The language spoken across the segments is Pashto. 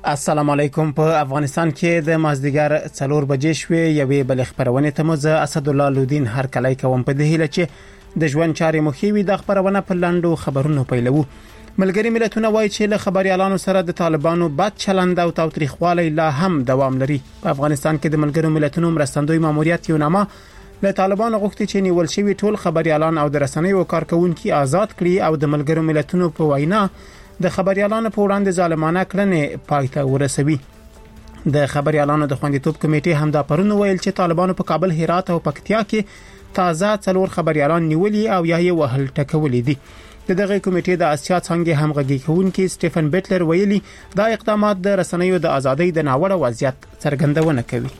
السلام علیکم. په افغانستان کې د مازدیګر 4 بجې شوې یوې بل خبرونه ته مزه اسد الله لودین هر کله کوم په دهیله چې د ژوند چارې مخېوي د خبرونه په لاندو خبرونو پیلوو. ملګری ملتونه وایي چې له خبريالانو سره د طالبانو بد چلند او تاوتریخوالی لا هم دوام لري. په افغانستان کې د ملګرو ملتونو مرستندوی ماموریت یو نامه له طالبانو غوښتي چې نیول شوی ټول خبريالان او د رسنیو کارکونکو آزاد کړي او د ملګرو ملتونو په وینا د خبريالانو په وړاندې ظالمانه کړنې پایته ورسوي. د خبريالانو د خوندیتوب کمیټې هم دا پرون ویل چې طالبانو په کابل، هرات او پکتیا کې تازه 4 خبريالان نیولي او یا یې وهل ټکولي دي. دغه کمیټې د اسیا څنګه همغږي کوونکي سټيفن بیټلر ویلي دا اقدامات د رسنیو د ازادۍ د ناوړه وضعیت څرګندونه کوي.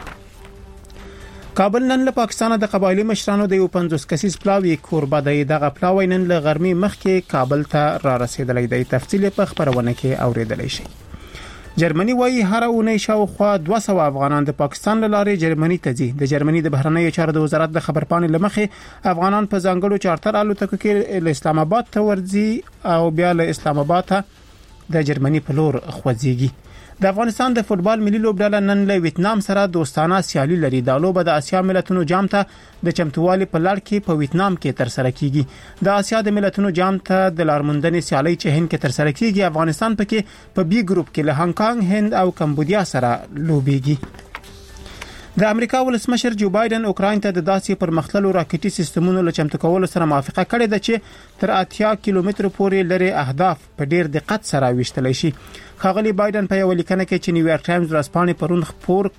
کابل نن له پاکستان د قبایلی مشرانو د 50 کسیز پلاوی کوربه دی. دغه پلاوی نن له غرمې مخکې کابل ته را رسیدلی دی. تفصیل په خبرونه کې اوریدلی شي. جرمني وايي هر اونۍ شاوخوا 200 افغانان د پاکستان له لارې جرمني ته ځي. د جرمني د بهرنیو چارو د وزارت د خبرپاڼې لمخې افغانان په ځانګړو چارتر الوتکو کې اسلام آباد ته ورځي او بیا له اسلام آباد ته د جرمني په لور خوځيږي. د افغانستان د فوتبال ملي لوبډله نن له ویتنام سره دوستانه سیالي لري. د لوبه د اسیا ملتونو جام ته د چمتووالي په لړ کې په ویتنام کې تر سره کیږي. د اسیا د ملتونو جام ته د لارموندنې سیالي چې هند کې تر سره کیږي. افغانستان پکې په بي ګروپ کې له هانګ کانګ، هند او کمبودیا سره لوبيږي. د امریکا ولسمشر جو بایدن اوکراین ته د داسې پرمختللو راکټي سیستمونو له چمتو کولو سره موافقه کړې ده چې تر 80 کیلومتر پورې لري اهداف په ډیر دقت سره وشتلی شي. خاغلی بایدن په یو لیکنه کې چې نیویارک ټایمز ورځپاڼې پرون خبر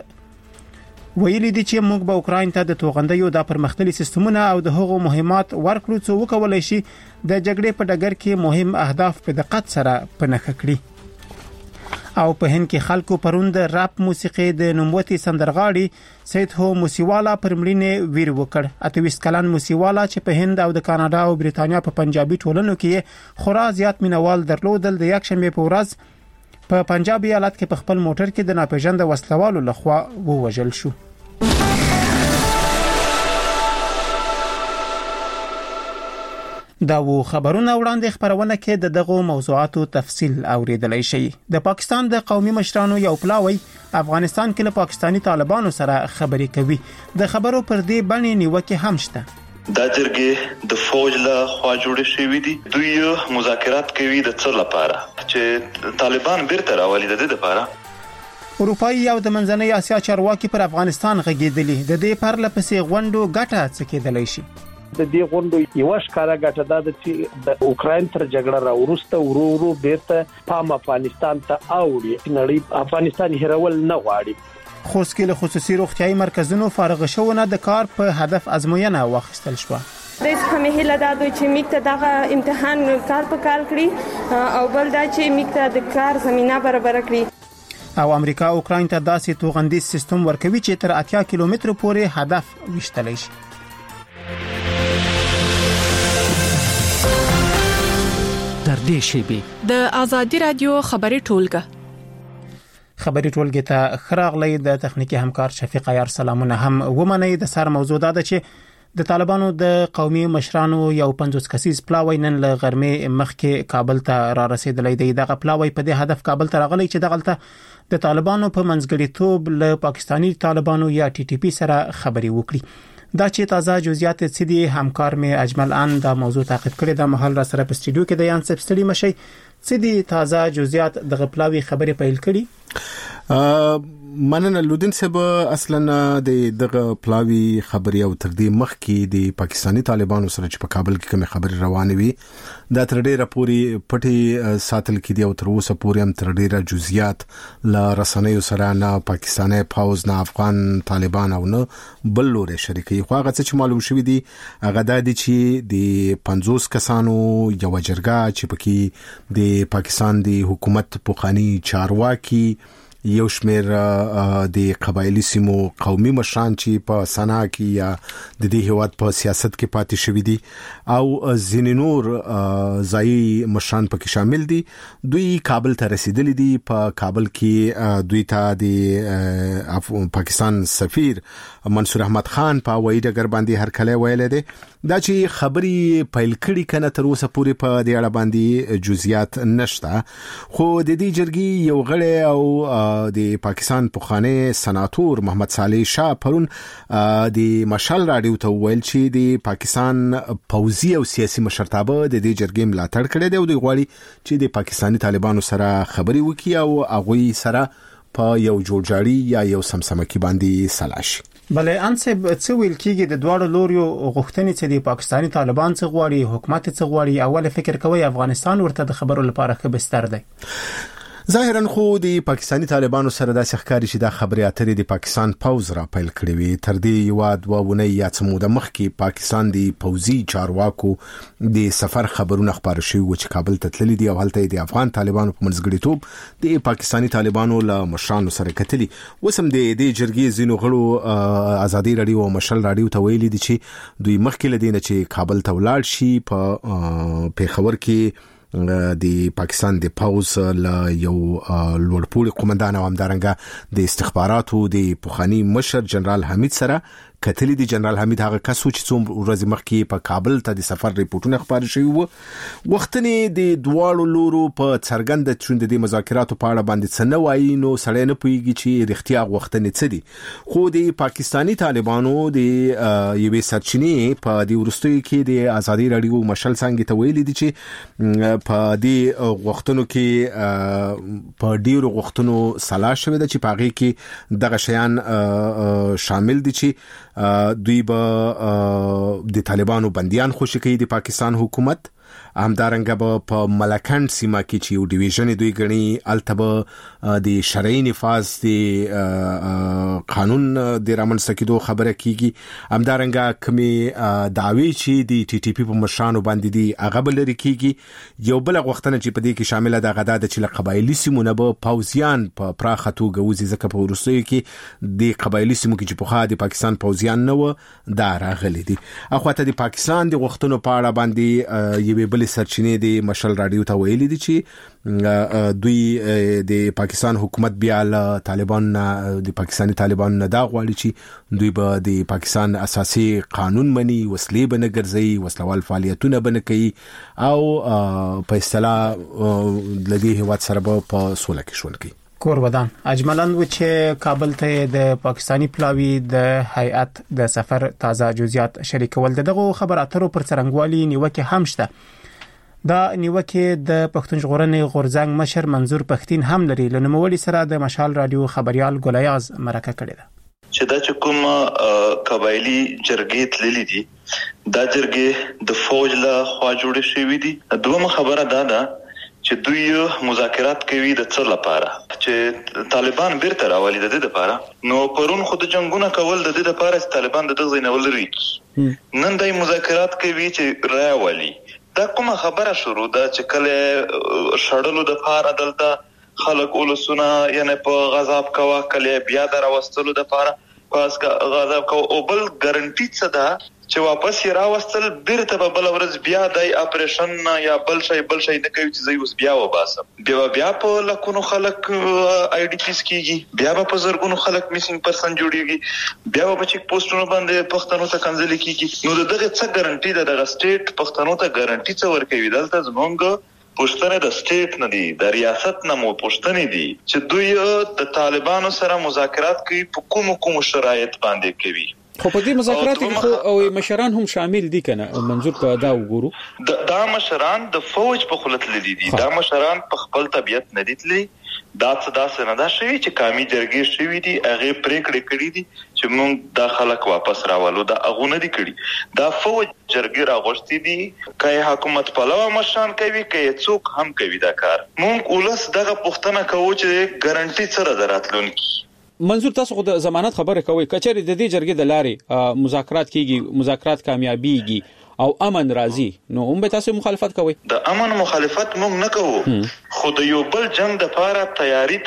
کړ ویلي دي چې موږ به اوکراین ته د توغندیو د پرمختللي سیستمونو او د هغو مهمات ورکړو چې وکولای شي د جګړې په ډګر کې مهم اهداف په دقت سره پنهخ کړي. او په هند کې خلکو پرون د راپ موسیقي د نوموتي سندرغاړي سید هو موسیوالا پر مړینې ویر وکړ. 28 کلن موسیوالا چې په هند او د کاناډا او بریتانیا په پنجابي ټولنو کې خورا زیات مینوال درلودل، د یک شنبه په ورځ په پنجاب ایالت کې په خپل موټر کې د ناپېژاند وسلوالو لخوا ووژل شو. دا و خبرونه وړاندې خبرونه کې د دغه موضوعاتو تفصیل اوریدلای شي. د پاکستان د قومي مشرانو یو پلاوی افغانستان کې له پاکستانی طالبانو سره خبرې کوي. د خبرو پر دې باندې نیوکه هم شته. دا جرګې د فوج له خوا جوړې شوې دي. دوی مذاکرات کوي د څه لپاره چې طالبان بیرته راولي. د دې لپاره اروپایي او د منځنۍ اسیا چارواکي پر افغانستان غږیدلي. د دې پر لپسې غونډو ګټه څه کېدلی شي. د دې غونډو یو ښکارا ګټه ده چې د اوکراین تر جګړه راورسته ورو بیرته پام افغانستان ته اوړي. نړۍ افغانستان هیرول نه غواړي. خوسکي له خصوصي روغتيایي مرکزونو فارغ شوونه د کار په هدف ازموینه واخیستل شو. د اسمه هله دا دوی چې میکته دغه امتحان کار په کال کړی او بل دا چې میکته د کار زمينه برابر کړی. او امریکا اوکراین ته داسې توغندي سیستم ورکوي چې تر 80 کیلومتر پورې هدف وشتلی شي. در دې شیبه د ازادي رادیو خبري ټولګه خبري ټولګه ته خراغلی د تخنیکی همکار شفیق عیار سلامونه هم ومني. د سر موضوع دا ده چې د طالبانو د قومي مشرانو یو 50 کسیز پلاوی نن له غرمې مخکې کابل ته را رسیدلی دی. دغه پلاوی په دې هدف کابل ته راغلی چې دغلته د طالبانو په منځګړیتوب له پاکستانی طالبانو یا ټي ټي پی سره خبري وکړي. دا چې تازه جزئیات سدي همکار می اجمل ان دا موضوع تعقیب کړی. د محل را سره په استودیو کې د یان سبستړي مشي سدي تازه جزئیات د غپلاوي خبري پیل کړي. مننه لودین صاحب. اصلا د دغه پلاوی خبري او تر دې مخ کې د پاکستانی طالبانو سره چې په کابل کې کوم خبري روانه وي دا تر ډیره پوری پټي ساتل کې دی او تر اوسه پورې هم تر ډیره جزئیات لا رسنیو سره نه پاکستاني فوج نه افغان طالبان او نه بل لوري شریکي. خو هغه چې معلوم شوی دی هغه د دې چې د 50 کسانو یو جرګه چې پکې د پاکستان د حکومت پوخانی چارواکي یو شمیر د قبایلی سیمو قومي مشران چې په سنا کې یا د دې هیواد په سیاست کې پاتې شوی دي او ځینې نور ځایي مشران پکې شامل دي. دوی کابل ته رسیدلي دي. په کابل کې دوی ته د پاکستان سفیر منصور احمد خان په وایي ډګر باندې هر کله ویل دي دا چې خبري پیل کړي کنه تر اوسه پورې په دې اړه باندې جزئیات نشته. خو د دې جرګې یو غړی او د پاکستان پخوانی سناتور محمد صالح شاه پرون د مشال رادیو ته ویل چې د پاکستان پوځي او سیاسي مشرتابه د دې جرګې ملاتړ کړي دی او د غواړي چې د پاکستاني طالبانو سره خبري وکړي او هغه سره په یو جوړجاړي یا یو سمسمکی باندې سلاش. بلې انسب څه ویل کېږي د دواړو لوريو غوښتنې چې د پاکستاني طالبان څخه غواړي حکومت څخه غواړي اول فکر کوي افغانستان ورته د خبرو لپاره ښه بستر دی. ظاهرا خو د پاکستاني طالبانو سره د ښکاری چې د خبري اترې د پاکستان پوز را پیل کړی وي. تر دې یو دوونه یا څموده مخکې پاکستان د پوزي چارواکو د سفر خبرونه خبر شوی و چې کابل ته تللی دي او هلته د افغان طالبانو په منځګړیتوب د پاکستاني طالبانو له مشرانو سره کتلی. وسم د دې جرګې زینو غړو ازادي رادیو او مشل رادیو ته ویلي دي چې دوی مخکې لدینه چې کابل ته ولاړ شي په پیښور کې د پاکستان د پوز له یو لوړپوړي قومندان او همدارنګه د استخباراتو د پوخانی مشر جنرال حمید سره کتلی دی. جنرال حمید هغه کس چې څوم ورځې مخکې په کابل ته د سفر ریپورتونه خبر شوی وو. وختنې د دواړو لورو په څرګند چوند د مذاکراتو په اړه باندې څه نه وایي نو سړی نه پوهیږي چې رښتیا وختنې څه دي. خو د پاکستاني طالبانو د یوې سرچینې په د ورستوي کې د ازادي رادیو مشل څنګه ته ویلي دي چې په دې وختونو کې په ډیرو وختونو سلا شوی د چې پاغي کې دغه شیان شامل دي چې دوی به د طالبانو بنديان خوشی کوي د پاکستان حکومت. همدارنګه په ملکند سیمه کې چې یو ډیویژن دوی غني التبه د شرعي نفاذ د قانون د رامن سکیدو خبره کیږي. همدارنګه کمی دعوی چې د ټي ټي پی په مشرانو باندې دي هغه بل لري کیږي. یو بل غوښتنه چې په دې کې شامل ده غدا د چې قبایلی سیمونه به پوزیان په پراخه توګه وزي ځکه په ورسوي کې د قبایلی سیمو کې چې په خاطر د پاکستان پوزیان نه و دا راغلي دي. اخواته د پاکستان د غوښتنو په اړه باندې یوه بل سرچینې د مشل رادیو ته ویلي دي چې دوی د پاکستان حکومت بیا له طالبان د پاکستاني طالبان نه دا غواړي چې دوی به د پاکستان اساسي قانون مني وسلې به نه ګرځي وسلوال فعالیتونه به نه کوي او په اصطلاح لدی هیواد سره به په سوله کې ژوند کوي. کورودان اجملاً و چې کابل ته د پاکستانی پلاوی د هیئت د سفر تازه جزئیات شریکول دغه خبر اترو پر څرنګوالي نیوکه هم شته. دا نیوکه د پښتون ژغورنې غورځنګ مشر منظور پښتين هم لري. لنموړي سره د مشال رادیو خبريال ګولیاز مرکه کړې ده چې دا چې کوم قبایلی جرګې تللي دي دا جرګې د فوج له خوا جوړې شوې دي. دومره خبره ده چې دوی مذاکرات کوي د څه لپاره چې طالبان بیرته راولي د دې لپاره. نو پرون خود جنگونه کول د دې لپاره چې طالبان د دغه ځینول لري نن دای مذاکرات کوي چې راولي. دا کومه خبره شروع ده چې کله شړلو د فار عدالت خلک ولسونه یعنی په غضب کوا کله بیا دراوستلو د فار پاس کا غضب کو او بل ګارانټی څه ده چې واپس یې راوستل بیرته په بل ورځ بیا د اپریشن یا بل شي نه کوي چې زوی اوس بیا وباسم بیا په لکونو خلک آی ډی پیس کیږي بیا په زرګونو خلک میسینګ پرسن جوړیږي بیا په چیک پوسټونو باندې پښتنو ته کنځل کیږي. نو دغه څه ګارانټي ده دغه سټیټ پښتنو ته ګارانټي څه ورکوي دلته زمونږ پښتنه د سټیټ نه دي د ریاست نه مو پښتنه دي چې دوی د طالبانو سره مذاکرات کوي په کوم شرایط باندې کوي. خو په دې مذاکراتو کې او مشران هم شامل دي کنه منظور په دا وګورو دا مشران د فوج په خلت لیدي دي دا مشران په خپل طبيعت نه دي تللي دا څه نه دا شوی چې قومي جرګې شوی دي هغه پریکړې کړې دي چې موږ د خلک واپس راولو دا هغه نه دي کړی دا فوج جرګې راغوښتي دي کای حکومت پلوه مشان کوي کای څوک هم کوي دا کار. موږ ولس دغه پښتنه کوو چې ګارانټي سره دراتلونکي. منظور تاسو خو د ضمانت خبره کوي کچېری د دې جرګې د لارې مذاکرات کیږي مذاکرات کامیابیږي او امن راځي نو هم به تاسو مخالفت کوي. د امن مخالفت موږ نه کوو خو د یو بل جنگ د لپاره تیاری ته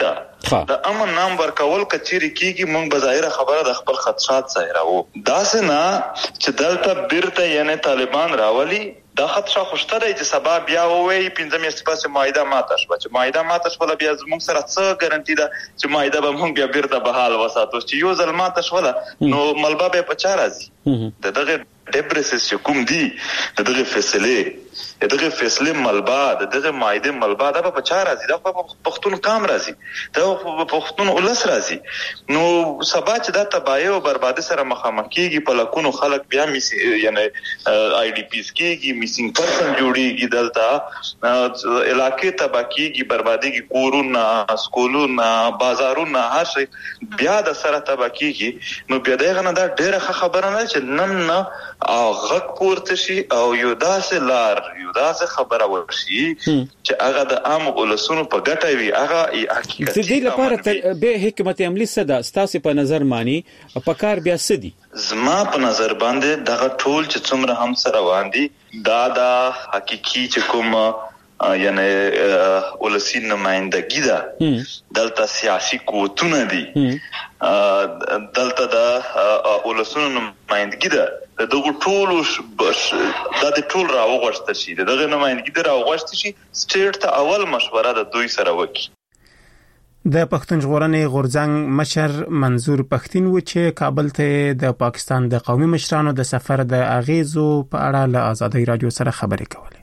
د امن نام ورکول کچيري کیږي مونږ بظاهر خبره د خپل خدشات ظاهرو داسې نه چې دلته بیرته یعنی طالبان راولي دا خدشه خوشته دی چې سبا بیا وایي 15 میاشتې پس معاهده ماته شوه چې معاهده ماته شوه بیا زموږ سره څه ګارانټي ده چې معاهده به مونږ بیا بیرته بحال وساتو چې یو ځل ماته شوه نو ملبا به په چا راځي دغه ډیبرسس چې کوم دی دغه فیصله ملبا دغه معاهده ملبا دا په چا راځي دا په پښتون کام راځي دا په پښتون ولس راځي نو سبا چې دا تباہي او بربادي سره مخامخ کیږي په لکونو خلک بیا یعنی آی ډی پیز کیږي میسینګ پرسن جوړیږي دلته علاقې تباہ کیږي بربادي کی کورونه سکولونه بازارونه هر شي بیا د سره تباہ کیږي نو بیا دغه نه دا ډیره خبره نه چې نن نه غږ پورته شي او یو داسې خبره ورشي چې هغه د عام ولسونو په ګټه وي هغه حقیقت د دې لپاره به حکمت عملی صدا ستاسو په نظر مانی په کار بیا سدي زما په نظر باندې دغه ټول چې څومره هم سره واندي دا حقيقي چې کوم یعنی ولسی نمائندګي ده دلته سیاسي قوتونه دي دلته د ولسونو نمائندګي ده دغه ټول د ټول راوغښت شي دغه نمائندګي د راوغښت شي سټیټ ته اول مشوره د دوی سره وکړي د پښتون ژغورنې غورځنګ مشر منظور پښتين و چې کابل ته د پاکستان د قومي مشرانو د سفر د اغیزو په اړه له آزادۍ رادیو سره خبرې کولې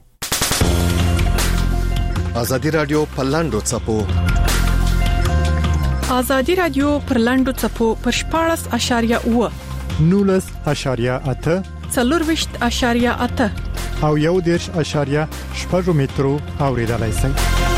آزادۍ رادیو پلاندو چپو آزادۍ رادیو پرلاندو چپو پر 14.9 19.8 40.8 او 1.8 مترو اوریدلای شئ.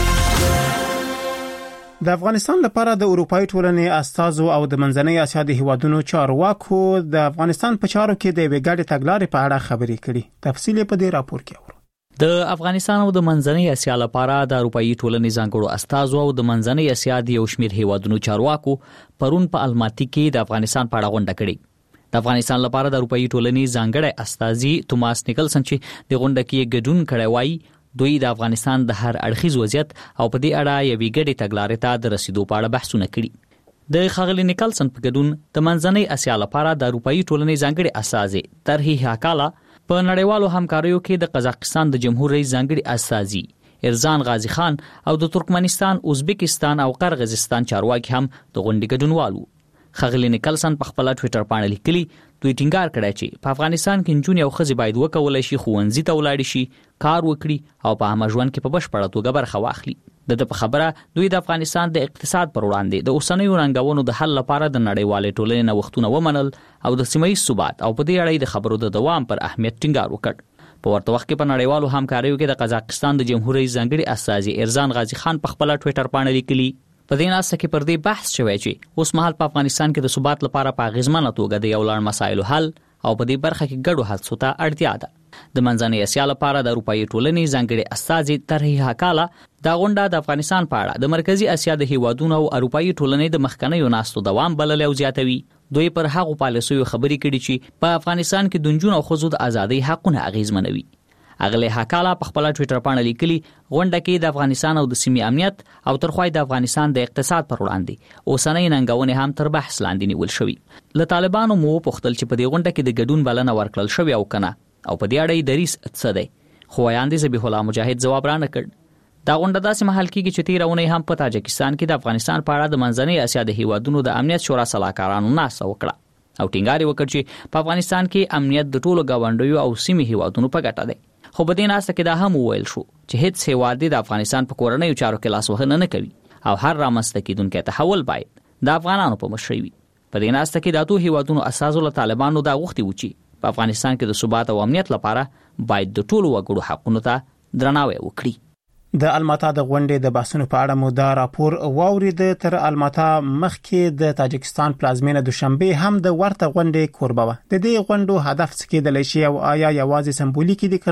د افغانستان لپاره د اروپאי ټولنې استازو او د منځنۍ اسیا د هیوادونو چارواکو د افغانستان په چارو کې د وګړي تګلارې په اړه خبرې کړي. تفصیل په دې راپور کې اورو. د افغانستان او د منځنۍ اسیا لپاره د اروپאי ټولنې ځانګړو استازو او د منځنۍ اسیا د یو شمېر هیوادونو چارواکو پرون په الماتی کې د افغانستان په اړه غونډه کړې. د افغانستان لپاره د اروپאי ټولنې ځانګړی استازي توماس نیکلسن چې د غونډه کې ګډون کړی وای دوی د افغانستان د هر اړخیز وضعیت او په دې اړه یوې ګډې تګلارې ته د رسیدو په اړه بحثونه کړي. د خغلی نیکلسن په ګډون د منځنۍ اسیا لپاره د اروپאי ټولنې ځانګړي استازي طرحي حکاله په نړیوالو همکاریو کې د قزاقستان د جمهور رئیس ځانګړي استازي ارزان غازی خان او د ترکمنستان، ازبکستان او قرغیزستان چارواکي هم د غونډې ګډونوالو. خغلی نیکلسن په خپل ټوئیټر باندې لیکلي دوی ټینګار کړی چې په افغانستان کې نجونې او ښځې باید وکولای شي ښوونځي ته ولاړ شي، کار وکړي او په عامه ژوند کې په بشپړه توګه برخه واخلي. د په خبره دوی د افغانستان د اقتصاد پر وړاندې د اوسنیو ننګونو د حل لپاره د نړیوالې ټولنې نوښتونه ومنل او د سیمه ییز ثبات او په دې اړه د خبرو د دوام پر اهمیت ټینګار وکړ. په ورته وخت کې په نړیوالو همکاریو کې د قزاقستان د جمهور رئیس ځانګړي استازي ارزان غازی خان په خپل ټوئیټر باندې لیکلي په دې ناسه کې پر دې بحث شوی چې اوس مهال په افغانستان کې د ثبات لپاره په غیزمنه توګه د یو لړ مسایلو حل او په دې برخه کې ګډو هڅو ته اړتیا ده. د منځنۍ اسیا لپاره د اروپאי ټولنې ځانګړي استازي طرحي حکاله دا غونډه د افغانستان په اړه د مرکزی اسیا د هیوادونو او اروپאי ټولنې د مخکنیو ناستو دوام بلل او زیاتوي. دوی پر هغو پالیسیو خبرې کړي چې په افغانستان کې د نجونو او ښځو د ازادۍ حقونه اغیزمنوي. اغلی حکاله په خپل ټوئیټر باندې لیکلي غونډه کې د افغانستان او د سیمې امنیت او ترخوای د افغانستان د اقتصاد پر وړاندې اوسنۍ ننګونې هم تر بحث لاندې نیول شوې. له طالبانو مو پوښتل چې په دې غونډه کې د ګډون بلنه ورکړل شوې او کنه او په دې اړه یې دریس څه دی، خو وایاندې ذبیح الله مجاهد جواب را نه کړ. دا غونډه داسې مهال کېږي چې تیرونه هم په تاجکستان کې د افغانستان په اړه د منځنۍ اسیا د هیوادونو د امنیت شورا سلاکارانو ناسته وکړه او ټینګار وکړ چې په افغانستان کې امنیت د ټولو گاونډیو او سیمې هیوادونو په ګټه دی. خو په دې ناسته کې دا هم وویل شو چې هیڅ هیواد د افغانستان په کورنیو چارو کې لاس وهنه نه کوي او هر رامنځته کېدونکی تحول باید د افغانانو په مشرۍ وي. په دې ناسته کې د دوه هیوادونو اساسو له طالبانو دا غوښتي و چې په افغانستان کې د ثبات او امنیت لپاره باید د ټولو وګړو حقونو ته درناوی وکړي. د الماتا د غونډې د بحثونو په اړه مو دا راپور واورید. تر الماتا مخکې د تاجکستان پلازمینه دوشنبه هم د ورته غونډې کوربه و. د دې غونډو هدف څه کېدلی شي او آیا یوازې سمبولیکي دي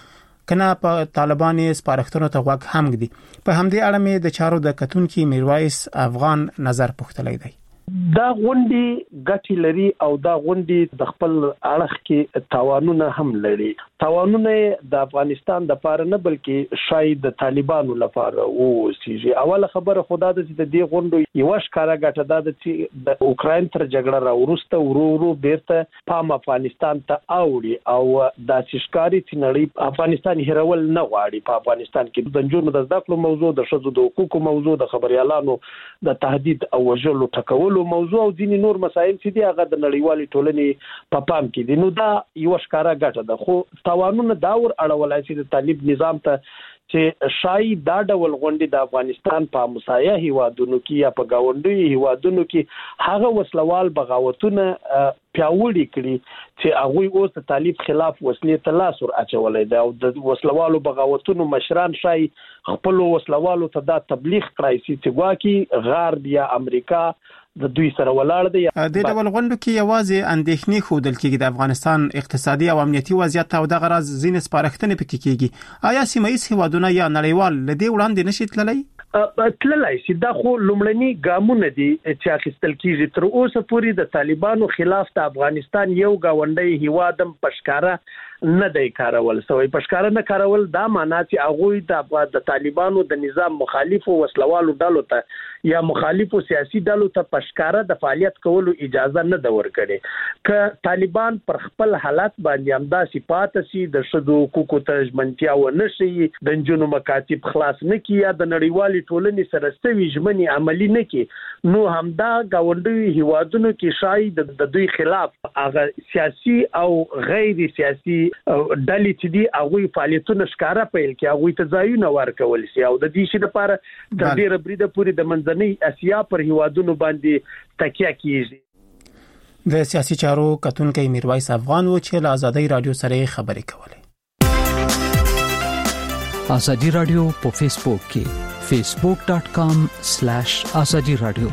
کنه په طالبانې سپارښتنو ته غوږ هم ږدي؟ په همدې اړه مې د چارو د کتونکي میرویس افغان نظر پوښتلی دی. دا غونډي ګټي لري او دا غونډي د خپل اړخ کې تاوانونه هم لري. تاوانونه د افغانستان د پاره نه بلکې شاید د طالبانو لپاره اوسېږي. اوله خبره خدا د دې غونډو یو ښکارا ګټه ده چې د اوکراین تر جګړه راورسته ورو بیرته پام افغانستان ته اوړي او د سشکاري تنړي افغانستان هیرول نه غواړي. په افغانستان کې د جنونو د ذکر موضوع د شذو د حقوقو موضوع د خبريالانو د تهدید او وژلو ټکولو موضوع او ځینې نور مسایل چې دی هغه د نړیوالې ټولنې په پام کې دي. نو دا یو ښکارا ګټه ده. خو تاوانونه دا ور اړولای چې د طالب نظام ته چې شای دا ډول غونډې د افغانستان په مسایه هیوادونو کې یا په گاونډي هیوادونو کې هغه وسلوال بغاوتونه پیاوړي کړي چې هغه اوس د طالب خلاف وسلې ته لاس ور اچولای دا او د وسلوالو بغاوتونو مشران شای خپل وسلوالو ته دا تبلیغ کړای چې ګواکي غرب یا امریکا د دوی سره ولاړ دی. د ډول غونډو کې یوازې اندېښنې خودل کېږي د افغانستان اقتصادي او امنیتي وضعیت او د غرض زین سپارښتنې پکې کېږي. آیا سیمایي هیوادونه یا نړیوال لدی وړاندې نشي تللی چې دا خو لومړني ګامونه دي چې اخیستل کېږي. تر اوسه پورې د طالبانو خلاف د افغانستان یو گاونډي هیوادم پشکاره نه دی کارول سوی. پشکاره نه کارول دا معنی چې هغه د طالبانو د نظام مخالفو وسلوالو ډلو ته یا مخالفو سیاسي ډلو ته پشکاره د فعالیت کولو اجازه نه ده ورکړې. ک طالبان پر خپل حالت باندې امدا صفات سي د شذو حقوقو ته ژمنتیا و نشي د جنونو مکاتب خلاص نه کی یا د نړیوالې ټولنې سره ستوي ژمنې عملی نه کی نو همدا گاونډي هیوادونو کې شاید د دوی خلاف هغه سیاسي او غیر سیاسي ډلې چې دی هغه فعالیتونه ښکارا پیل کې هغه ته ځایونه ورکول شي او د دې شي لپاره د ډېر بریده پوری د منځنۍ اسیا پر هیوادونو باندې تکیه کیږي. د سیاسي چارو کتونکو میرویس افغان و چې له آزادۍ رادیو سره خبرې کولې. آزادی رادیو په فیسبوک کې facebook.com/azadi radio.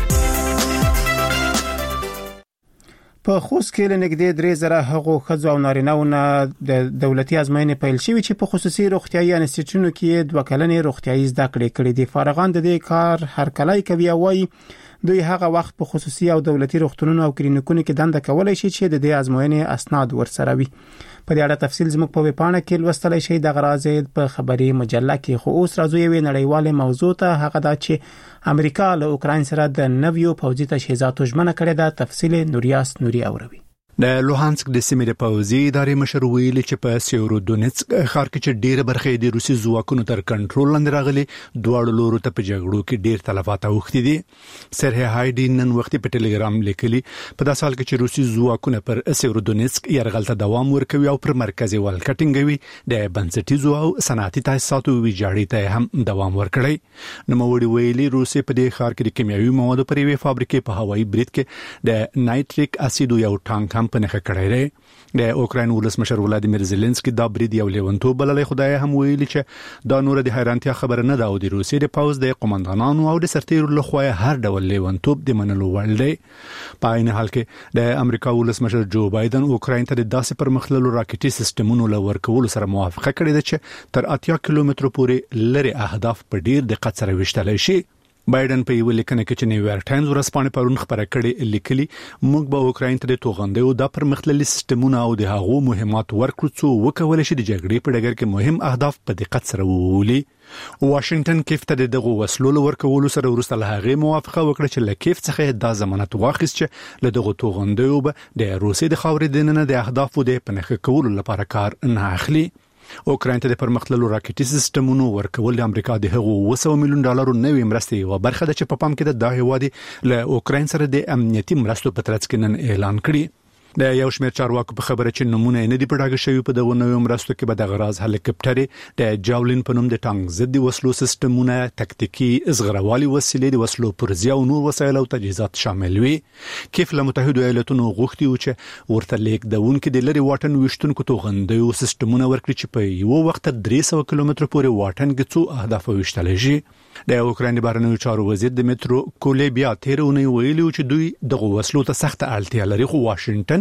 په خوست کې لنګدې 3000 هغو خځو او نارینه‌ونه د دولتي ازموینې پیل شوې چې په خصوصي روغتيایي انسټیټیوټونو کې 2 کلنې روغتيایي زده کړې کړې دي. فارغان د دې کار هر کله کوي او وايي دوی هغه وخت په خصوصي او دولتي روغتونونو او کلینیکونو کې دنده کولای شي چې د دې ازموینې اسناد ورسره وي. په دې اړه تفصیل زموږ په ویبپاڼه کې لوستلای شئ. د غرازید په خبري مجله کې خو اوس راځو یو نړیواله موضوع ته هغه دا چې امریکا له اوکراین سره د نویو پوځي تجهیزاتو ژمنه کړې ده. تفصیل نوریاس نوري اوروي. د لوهانسک د سیمې د پوځي ادارې مشر ویلي چې په سیورودونیتسک ښار کې چې ډېر برخه د روسي ځواکونو تر کنټرول لاندې راغلي دواړو لورو ته په جګړو کې ډېر تلفات اوښتي دي. سرهی هایډي نن وخت په ټلګرام لیکلي په داسې حال کې چې روسي ځواکونه پر سیورودونیتسک یرغل ته دوام ورکوي او پر مرکزي ولکه ټینګوي د بنسټیزو او صنعتي تاسیساتو ویجاړي ته هم دوام ورکړي. نوموړي ویلي روسي په دې ښار کې د کیمیاوي موادو پر یوې فابریکې په هوایي برید کې د نایتریک اسید یو ټانک هم په نخښه کړی دی. د اوکراین ولسمشر ولادیمیر زيلنسکي دا برید یو لیونتوب بللی. خدای هم ویلي چې دا نور د حیرانتیا خبره نه ده او د روسي د پوز د قومندانانو او د سرتیرو لخوا هر ډول لیونتوب د منلو وړ دی. په عین حال کې د امریکا ولسمشر جو بایدن اوکراین ته د داسې پرمختللو راکټي سیستمونو لور کولو سره موافقه کړې ده چې تر 80 کیلومترو پورې لري اهداف په ډیر دقت سره وشتلی شي. بایدن په یو لیکنه کې چې نیویارک ټایمز ورسپانې پرون خبره کړې لیکلي موږ به اوکراین ته د توغندیو د پرمختللي سیستمونو او د هغو مهمات ورکړو چې وکولای شي د جګړې په ډګر کې مهم اهداف په دقت سره وولي. واشنگټن کیف ته دغه وسلو ورکولو سره وروسته له هغه موافقه وکړه چې له کیف څخه د ضمانت واخیست چې له دغه توغندیو به د روسي د خاورې دننه د اهدافو د پنهخ کولو لپاره کار نه اخلي. اوکراین ته د پرمختللو راکټي سیستمونو ورکول د امریکا د هغو $100 ملیون نوې مرستې او برخه د چې په پام کې د هیواد له اوکراین سره د امنیتي مرستو په ترڅ کې نن اعلان کړی. د یو شمېر چارواکو په خبره چې نمونه نه دی پړاګه شوی په دغه نوې مرستو کې به د غراز هلیکاپټر د جاولین په نوم د ټانک ضد وسلو سیستمونه تکتیکی ازغروالي وسیلې د وسلو پرزیا او نور وسایل او تجهیزات شامل وي. کیف له متحده ایالاتونو غوښتي و چې ورته لیک دونکو د لری واټن وشتونکو توغندیو سیستمونه ورکړي چې په یو وخت 300 کیلومتر پورې واټن کې څو اهداف وشتل شي. د اوکراین بهرنیو چارو وزیر دمیترو کولیبیا تیرونه ویلي چې دوی دغه وسلو ته سخت اړتیا لري خو واشنگټن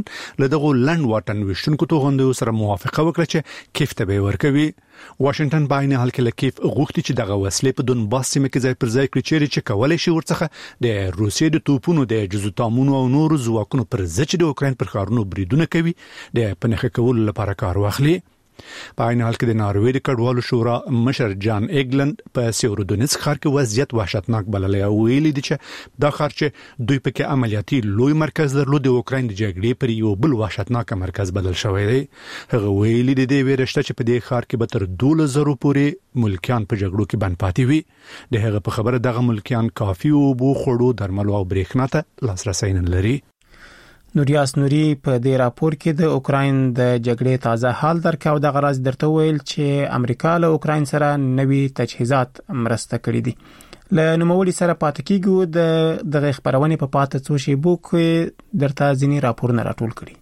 له دغه لند واټن وشتونکو توغندو سره موافقه وکړه چې کیف ته به ورکوي. واشنگټن په عین حال کې له کیف غوښتي چې دغه وسلې په دونباس سیمه کې ځای پر ځای کړي چې کولای شي ورڅخه د روسیې د توپونو د جزوتامونو او نورو ځواکونو پر ضد چې د اوکراین پر ښارونو بریدونه کوي د پنهخه کولو لپاره کار واخلي. په عین حال کې د ناروې د کډوالو شورا مشر جان ایګلند په سیورودونیتسک ښار کې وضعیت وحشتناک بللی او ویلي دي چې دا ښار چې دوی پکې عملیاتي لوی مرکز درلود د اوکراین د جګړې پر یو بل وحشتناک مرکز بدل شوی دی. هغه ویلي دي د ویرشته چې په دې ښار کې به تر 12,000 پورې ملکیان په جګړو کې بند پاتې وي. د هغه په خبره دغه ملکیان کافي او بو خړو درملو او برېښنا ته لاسرسي نه لري. نوریاس نوري په دې راپور کې د اوکراین د جګړې تازه حال درکاو د غرض درته ویل چې امریکا له اوکراین سره نوي تجهیزات مرسته کړې دي. له نوموړي سره پاتې کېږو د خبرونه په پاتې څو شی بوک درته ځینی راپورونه راټول کړي.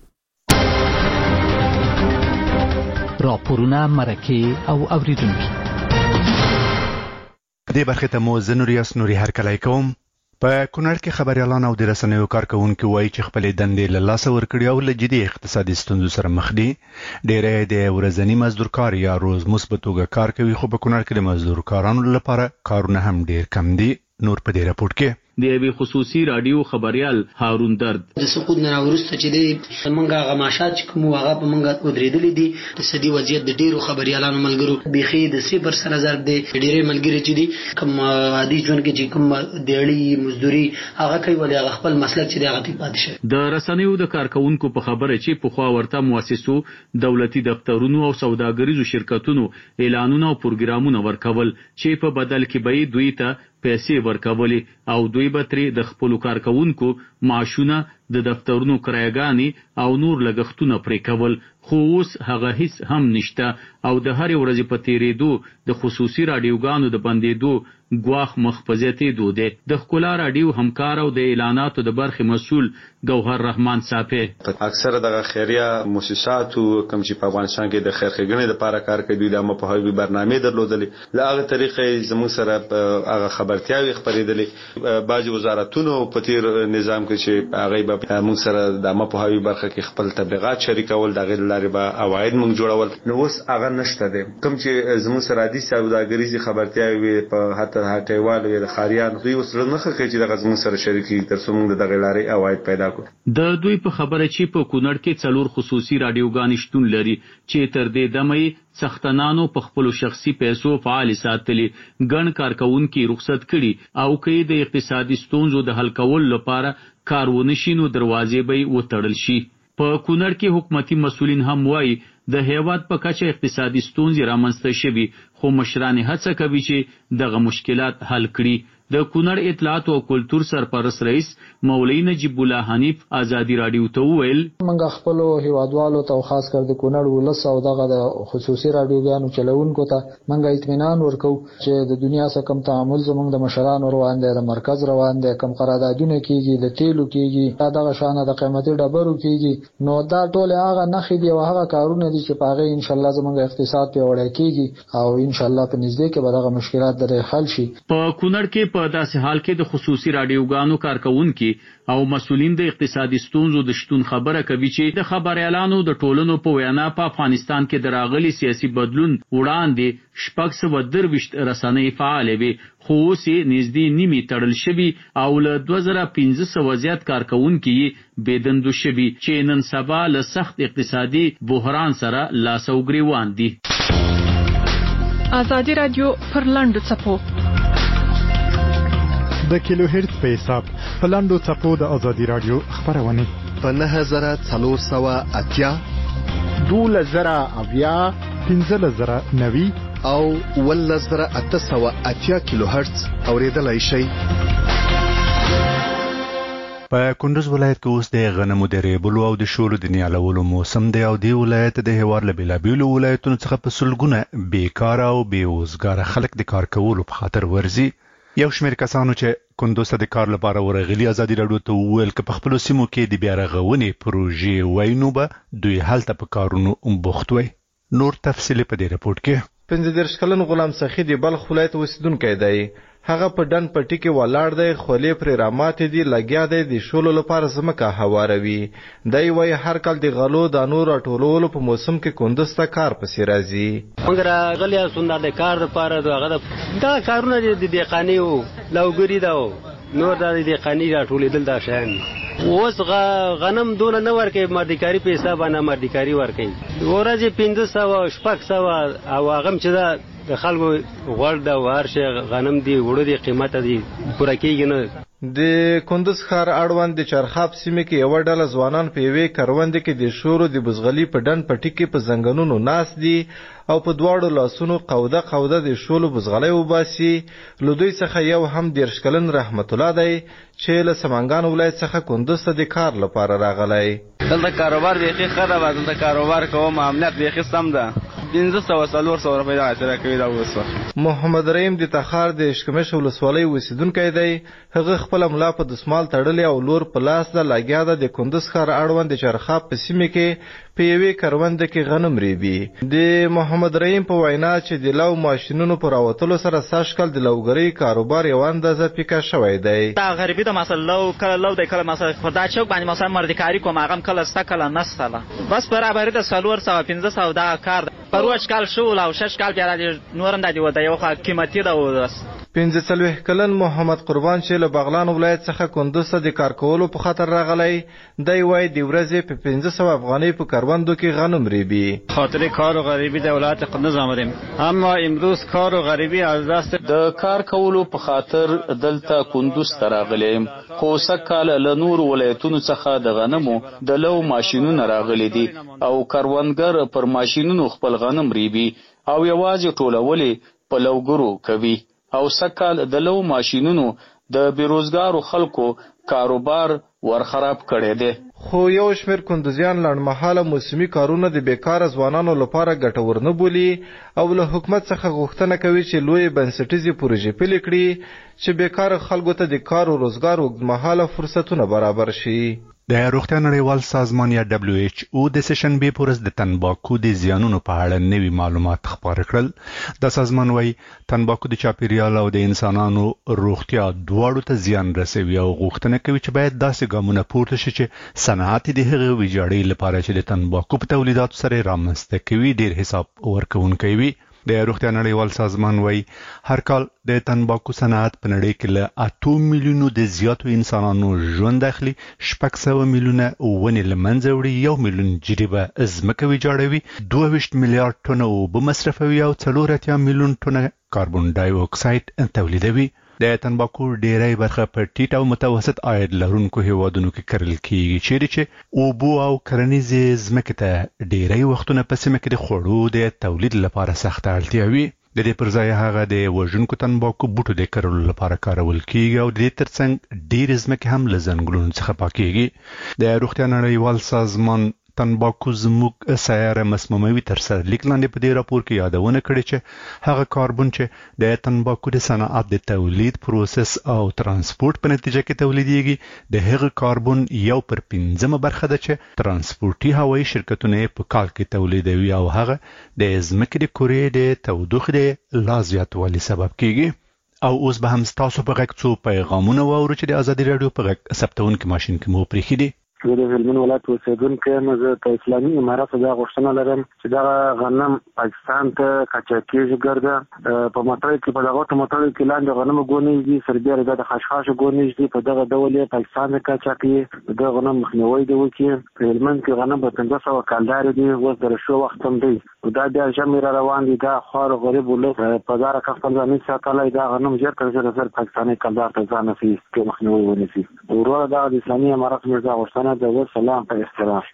راپورونه مرکه او اوریدونکو دې برخه ته مو زنوریاس نوري هرکلای کوم. په کونړ کې خبريالان او د رسنیو کارکونکو وایي چې خپل دندې له لاسه ورکړي او له جدي اقتصادي ستونزو سره مخ دي. ډېر د ورځنی مزدور کار یا روز مثبتوګه کار کوي خو په کونړ کې د مزدور کارانو لپاره کارونه هم ډېر کم دي. نور په دې راپور کې د یوې خصوصي رادیو خبريال هارون درد د سقوط نه ورسته چې د منګه غماشات چې کوم هغه په منګه ودرېدلې دي د سدي وضعیت د ډیرو خبريالانو ملګرو بيخي د 0% ضرب دي ډېرې ملګری چې دي کوم عادي ژوند کې چې کوم دیړی مزدوري هغه کوي ولې هغه خپل مسلک چې هغه تی پاتې شي. د رسنیو د کارکونکو په خبره چې په خوا ورته مؤسسو دولتي دفترونو او سوداګریزو شرکتونو اعلانونه او پروګرامونه ورکول چې په بدل کې به دوی ته پیسې ورکولې او دوی به ترې د خپل کارکونکو معاشونه د دفترونو کرایګانی او نور لګښتونه پرې کول. خو اوس هغه هیڅ هم نشته او د هر ورځې په تیرېدو د خصوصي رادیوګانو د بندېدو ګواخ مخ په زیاتېدو دی. د ښکلا رادیو همکار او د اعلاناتو د برخې مسؤل ګوهر رحمان صافی اکثره د خیریه مؤسساتو کوم چې په افغانستان کې د خیر ښېګڼې لپاره کار کوي دوی د مپوهاوي برنامې درلودلې له هغه طریقې زموږ سره هغه خبرتیاوي خبرېدلې بعضي وزارتونو په تیر نظام کې چې هغه به موږ سره د مپوهاوي برخه کې خپل تبلیغات شریکول د غیر لارې به اواید موږ جوړول نو اوس هغه نشته دی. کوم چې زموږ سره د سوداګریزي خبرتیاوي په هټه هټیوالو د خاریان دوی اوس نه خکې چې د غزمون سره شریکي تر څو موږ د غلاري اواید پیدا کړو. د دوی په خبره چې په کونړ کې 4 خصوصي رادیوګان شتون لري چې تر دې دمه سختنانو په خپل شخصي پیسو فعال ساتلي ګڼ کارکونکو رخصت کړي او کې د اقتصادي ستونزو د حل کولو لپاره کارونه شینو دروازې به وتړل شي. په کونړ کې حکومتي مسؤلین هم وایي د هیواد په کچه اقتصادي ستونزې رامنځته شوي خو مشران هڅه کوي چې دغه مشکلات حل کړي. د کونړ اطلاعات او کلتور سرپرست رئیس مولوی نجیب الله حنیف آزادی رادیو ته ویل موږ خپل هیوادوالو ته خاص کر د کونړ ولس او دغه د خصوصي رادیوګانو چلوونکو ته موږ اطمینان ورکو چې د دنیا سره کوم تعامل زموږ د مشرانو روان دي د مرکز روان دي کوم قراردادونه کیږي د تیلو کیږي دغه شانه د قیمتي ډبرو کیږي نو دا ټول هغه نخې دي او هغه کارونه دي چې پاغه ان شاء الله زموږ اقتصاد پیاوړی کیږي او ان شاء الله په نږدې کې به دغه مشکلات درې حل شي. په کونړ کې په داسې حال کې د خصوصي رادیوګانو کارکونکو او مسؤلین د اقتصادي ستونزو د شتون خبره کوي چې د خبريالانو د ټولنو په وینا په افغانستان کې د راغلي سیاسي بدلون وړاندې 623 رسنۍ فعال وي خو اوس نږدې نیمه تړل شوی او له 2500 زیات کارکونکو بيدندو شوی چې نن سبا له سخت اقتصادي بحران سره لاس او ګریوان دي. آزادی رادیو پر لاندو څپو د کیلو هرتز په حساب په لاندو څپو د آزادی رادیو خبرونه په 9480 2000 1590 او 1880 کیلو هرتز اوریدلای شي. په کندوز ولایت کې اوس د غنمو د ریبلو او د شولو د نیالولو موسم دی او د ولایت د هوار له بیلابیلو ولایتونو څخه په سلګونه بیکاره او بیوزګاره خلک د کار کولو په خاطر ورزي. یو شمېر کسانو چې کندوز ته د کار لپاره ورغلي آزادي رادیو ته وویل چې په خپل سیمو کې د بیا رغونې پروژې وینو به دوی هلته په کارونو بوخت وي. نور تفصیل په دې راپور کې 15 کلن غلام سخی د بلخ ولایت اوسیدونکی دی. هغه په ډن پټي کې ولاړ دی، خولې پرې راماتې دي، لګیا دی د شولو لپاره ځمکه هواروي. دی وایي هر کال د غلو دانو راټولولو په موسم کې کندوز ته کار پسې راځي. موږ راغلي یو د کار دپاره هغه دا کارونه د دهقاني وو، لوګري دا وو، نور دا د دهقاني راټولېدل دا شیان. اوس غنم دونه نه ورکوي، مردکاري په حساب باندې مردکاري ورکوي. ورځې 500 600 او هغه هم چې دا د خلکو غوړ د ورشه غنم دی وړو دی قیمت دی پوره کېږي نه. د کندوز ښار اړوند د چرخاب سیمې کې یوه ډله ځوانان په یوې کروندې کې د شورو د بزغلي په ډن پټي کې په زنګنونو ناست دي او په دواړو لاسونو قوده د شولو بزغلۍ وباسي. له دوی څخه یو هم 30 کلن رحمت الله دی چې له سمنګان ولایت څخه کندوز ته د کار لپاره راغلی. دلته کاروبار بیخي ښه ده، دلته کاروبار کوم، معاملات بیخي سم ده. 500 روپۍ دا حاصله کوي دا اوس. محمد رحیم د تخار د اشکمش ولسوالۍ اوسیدونکی دی. هغه خپله ملا په دسمال تړلې او لور په لاس ده، لګیا ده د کندوز ښار اړوند د چرخاب په سیمې کې په یوې کرونده کې غنم ریبي. د محمد رحیم په وینا چې د لو ماشینونو په راوتلو سره سږکال د لوګرۍ کاروبار یو اندازه پیکه شوی دی. دا غریبي د مثلا لو کله لو د کله مثلا خدا چوک باندې مثلا مردکاري کوم هغه کله ستا کله نسته، بس برابر د 400 دا کار پروش کال شو او 6 کال بیا د نورم د یو د یو قیمتي ده. 45 کلن محمد قربان چې له بغلان ولایت څخه کندوز ته د کار کولو په خاطر راغلی. دی وایي د ورځې په 500 افغانۍ په کروندو کې غنم ریبي. خاطر کار و غریبی د ولایت کندوز آمدیم، اما امروز کار و غریبی از دست د کار کولو په خاطر دلته کندوز ته راغلیم، خو سږکال له نورو ولایتونو څخه د غنمو د لو ماشینونه راغلي دي او کروندګر پر ماشینونو خپل غنم ریبي او یوازې ټولولې په لوګرو کوي. او سږکال د لو ماشینونو د بیروزګارو خلکو کاروبار ورخراب کړی دی. خو یو شمېر کندوزیان لنډمهاله موسمي کارونه د بیکاره ځوانانو لپاره ګټور نه بولي او له حکومت څخه غوښتنه کوي چې لویې بنسټیزې پروژې پلي کړي چې بیکاره خلکو ته د کار او روزګار اوږدمهاله فرصتونه برابر شي. د روغتیا نړیوال سازمان یا WHO د سشنبې په ورځ د تنباکو د زیانونو په اړه نوي معلومات خپاره کړل. د سازمان وايي تنباکو د چاپیریال او د انسانانو روغتیا دواړو ته زیان رسوي او غوښتنه کوي چې باید داسې ګامونه پورته شي چې صنعت د هغه ویجاړۍ لپاره چې د تنباکو په تولیداتو سره رامنځته کوي ډیر حساب ورکوونکی وي. د روغتیا نړیوال سازمان وايي هر کال د تنباکو صنعت په نړۍ کې له 8 میلیونو د زیاتو انسانانو ژوند اخلي، 600 میلیونه ونې له منځه وړي، 1 میلیون جریبه ځمکه ویجاړوي، 22 میلیارډ ټنه اوبه مصرفوي او 4 میلیون ټنه کاربن ډای اکساید تولیدوي. د تنباکو ډیری برخه په ټیټ او متوسط عاید لرونکو هیوادونو کې کرل کیږي، چیرې چې اوبو او کرنیزې ځمکې ته ډیری وختونه په سیمه کې د خوړو د تولید لپاره سخته اړتیا وي. د دې پر ځای هغه د وژونکو تنباکو بوټو د کرلو لپاره کارول کیږي او د دې ترڅنګ ډیر ځمکې هم له ځنګلونو څخه پاکيږي. د روغتیا نړیوال سازمان تنباکو زموږ سیاره مسموموي تر سره لیک لاندې په دې راپور کې یادونه کړې چې هغه کاربن چې د تنباکو د صنعت د تولید پروسس او ترانسپورت په نتیجه کې تولیدېږي د هغه کاربن 1/5 برخه ده چې ترانسپورتي هوایي شرکتونه په کال کې تولیدوي او هغه د ځمکې د کورې د تودوخې د لا زیاتوالي سبب کیږي. او اوس به هم تاسو په غږ څو پیغامونه واورو چې د ازادي رادیو په غږ ثبتونکو ماشين کې مو پرېښي دي. زه د هلمند ولایت اوسیدونکی یم. زه د اسلامي اماراتو دا غوښتنه لرم چې دغه غنم پاکستان ته قاچاق کېږي ګرده په موټرو کې په دغه موټرو کې لاندې غنم ګونیږي سربیره د خشخاش ګونیږي په دغه ډول یې پاکستان ته قاچاقي د غنم مخنیوي دی وکړي. په هلمند کې غنم په 1500 کالدار دي اوس در شو وخت هم دی دا بیا ژمی را روان دي دا خوار غریب ولس په دار خپل ځان ساتلای دا غنم ژر تر ژره پاکستاني کالدار ته ځان نفي کې مخنیوي ونیسي. ورور دا د اسلامي اماراتو مرزا غوښتنه د سلام په احترام.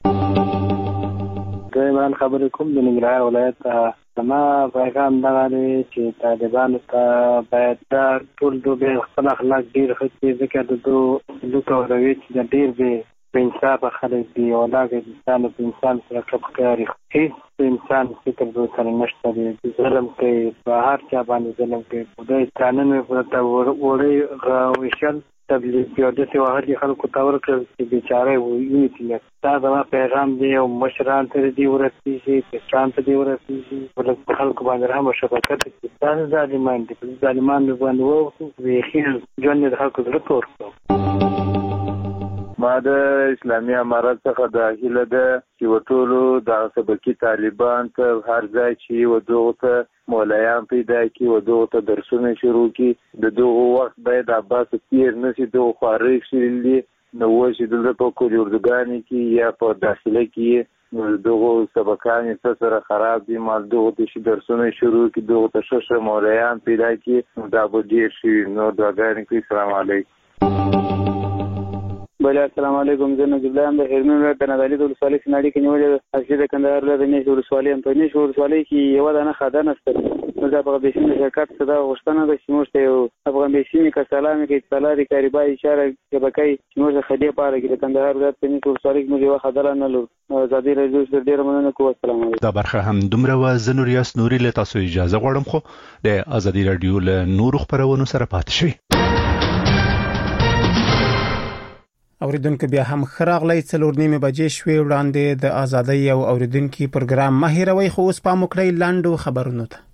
د ایمان خبرې کوم د ننګرهار ولایت زما پیغام دغه دی چې طالبانو ته باید دا ټول دوی خپل اخلاق ډېر ښه کړي ځکه د دوی کوروي چې د ډېر بې انصافه خلک دي او هغه انسان په انسان سره کپ ښکاري. هېڅ انسان فکر دوی سره نشته دی، ظلم کوي په هر چا باندې ظلم کوي. خدای قانون ورته وړی ویشل تبلیغ یو د څه وهلي خلکو ته ورکړل چې بیچاره وي دا زما پیغام دی او مشران ته دې ورسېږي کسان ته دې ورسېږي ولکه خلکو باندې هم شفقت وکړي تاسو ظالمان دي ظالمان باندې وو ویخي ژوند د خلکو زړه تور کړو ما د اسلامي امارت څخه د هیله ده چې وټولو د سبقي طالبان ته هر ځای چې ودغه ته مولایان پیدا کی ودغه ته درسونه شروع کی د دغه وخت باید عباس تیر نشي دغه خارج شي نو چې دلته په کوردګانی کې یا په داخله کې دغه سبقان سره خراب دي مال دغه د درسونه شروع کی دغه تشش مولایان پیدا کی دا به ډیر شي نو دغه کې السلام علیکم بله السلام علیکم زه نجیب الله یم د هرمن ولایت د نادعلي ولسوالۍ سناړي کې نیولې اصلي د کندهار ولایت د نیش ولسوالۍ یم په نیش ولسوالۍ کې یوه دانه خاده نشته نو د افغان بیسیمې شرکت څخه دا غوښتنه ده چې موږ ته یو افغان بیسیمې که سلامې کوي اطلاع د کاریبا اشاره به کوي چې موږ د خدۍ په اړه کې د کندهار ولایت په نیش ولسوالۍ کې موږ یوه خاده نه لرو ازادي راډیو څخه ډېره مننه کوم السلام علیکم دا برخه هم دومره و زه نور یاس نوري له تاسو اجازه غواړم خو د ازادي راډیو له نورو خبرونو سره پاتې شئ اوریدونکو بیا هم خراغلی 4:30 بجې شوې وړاندې د ازادۍ او اوریدونکو پروګرام مهیروي خو اوس په مکړی لاندو خبرونه ته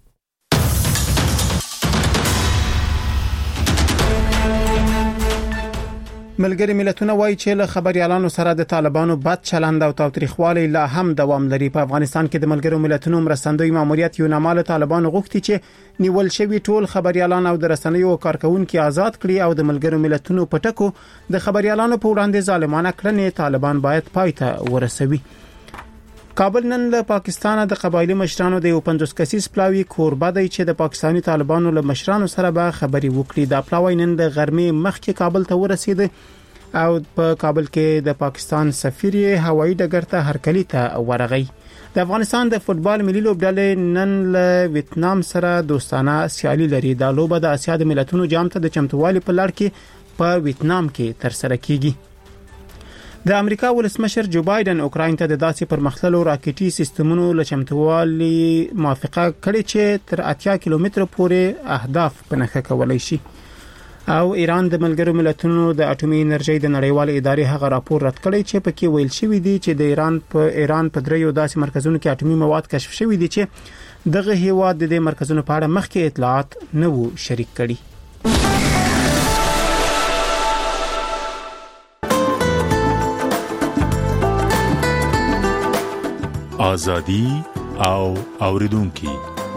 ملګری ملتونه وایي چې له خبريالانو سره د طالبانو بد چلند او تاوتریخوالی لا هم دوام لري په افغانستان کې د ملګرو ملتونو مرستندوی ماموریت یو نامه طالبانو غوښتي چې نیول شوی ټول خبريالان او د رسنیو کارکونکو آزاد کړي او د ملګرو ملتونو پټکو د خبريالانو په وړاندې ظالمانه کړنې طالبان باید پای ته ورسوي کابل نن له پاکستان د قبایلی مشرانو د 50 کسیز پلاوی کوربه دی چې د پاکستانی طالبانو له مشرانو سره به خبري وکړي د پلاوی نن د غرمې مخکې کابل ته ورسید او په کابل کې د پاکستان سفیر هوایي ډګر ته هرکلی ته ورغی د افغانستان د فوتبال ملي لوبډلې نن له ویتنام سره دوستانه سیالي لري د لوبه د اسیا د ملتونو جام ته د چمتووالي په لړ کې په ویتنام کې تر سره کیږي د امریکا ولسمشر جو بایدن اوکراین ته د داسې پرمختللو راکټي سیستمونو له چمتووالي موافقه کړې چې تر 80 کیلومتر پورې اهداف پنهخه کولای شي او ایران د ملګرو ملتونو د اټومي انرژي د نړیوال ادارې هغه راپور رد کړی چې پکې ویل شوی دی چې د ایران په دریو داسې مرکزونو کې اټومي مواد کشف شوی دي چې دغه هیواد د دې مرکزونو په اړه مخکې اطلاعات نه وو شریک کړي ازادي او اوریدونکو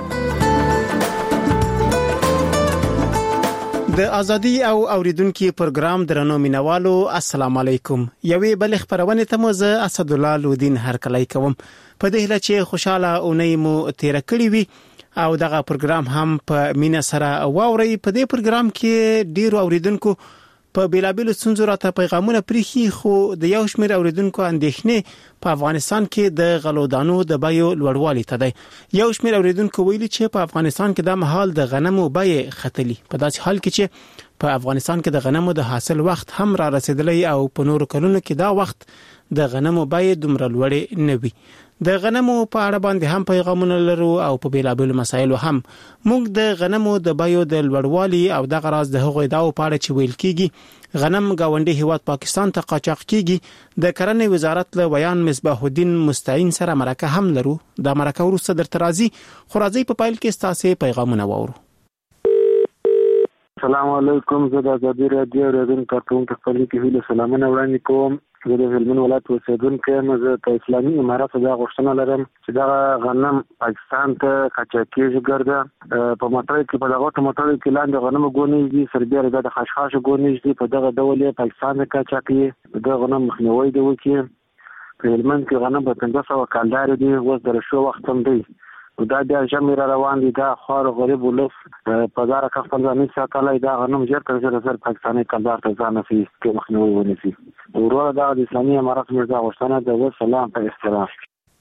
د ازادي او اوریدونکو پروګرام درنو مینوالو السلام علیکم یوې بل خبرونه ته مزه اسد الله لودین هر کله کوم په دې هله چې خوشاله اونۍ مو تیر کړی وي او دغه پروګرام هم په مینا سره واوري په دې پروګرام کې ډیرو اوریدونکو په بیلابیلو څنځو راته پیغامونه پریخي خو د یو شمېر اوریدونکو اندېښنې په افغانستان کې د غلودانو د بیو لوړوالي ته دی یو شمېر اوریدونکو ویلي چې په افغانستان کې د مهال د غنمو بیې ختلي په داسې حال کې چې په افغانستان کې د غنمو د حاصل وخت هم را رسیدلی او په نورو کلونو کې دا وخت د غنمو بیې دومره لوړې نه وي د غنمو په اړه باندې هم پیغامونه لرو او په بیلابیلو مسایلو هم موږ د غنمو د بیو د لوړوالي او د غراز د هغوی داو په اړه چې ویل کیږي غنم گاونډي هیواد پاکستان ته قاچاق کیږي د کرنې وزارت له بیان مصباح الدین مستعین سره مرکه هم لرو د مرکه وروسته در ترازی خورازی په پایل کې ستاسو پیغامونه وورو السلام علیکم زه د ازادي راډیو ریډیو کارکونکو خپل کې ویل سلامونه وړاندې کوم زه د هلمند ولایت اوسیدونکی یم زه د اسلامي امارت د غوښتنه لرم چې دا غنم پاکستان ته قاچاقي ګرځي په مټر کې په دغه مټر کې لاندې غنم غونې دي سربېره د خشخاش غونې دي په دغه ډول پاکستان ته قاچاقي د غنم مخنیوي دی وکي په هلمند کې غنم په 1500 کالدار دي اوس در شو وخت هم دی دا بیا ژمي را روان دي دا خور غریب ولس په دار کا خپل ځان ساتلای دا غنم ژر تر ژره پاکستاني کلدار ته ځان نفي کې مخنیوي ونیسي ورور دا د اسلامي امارت مرزا غوښتنه د سلام په احترام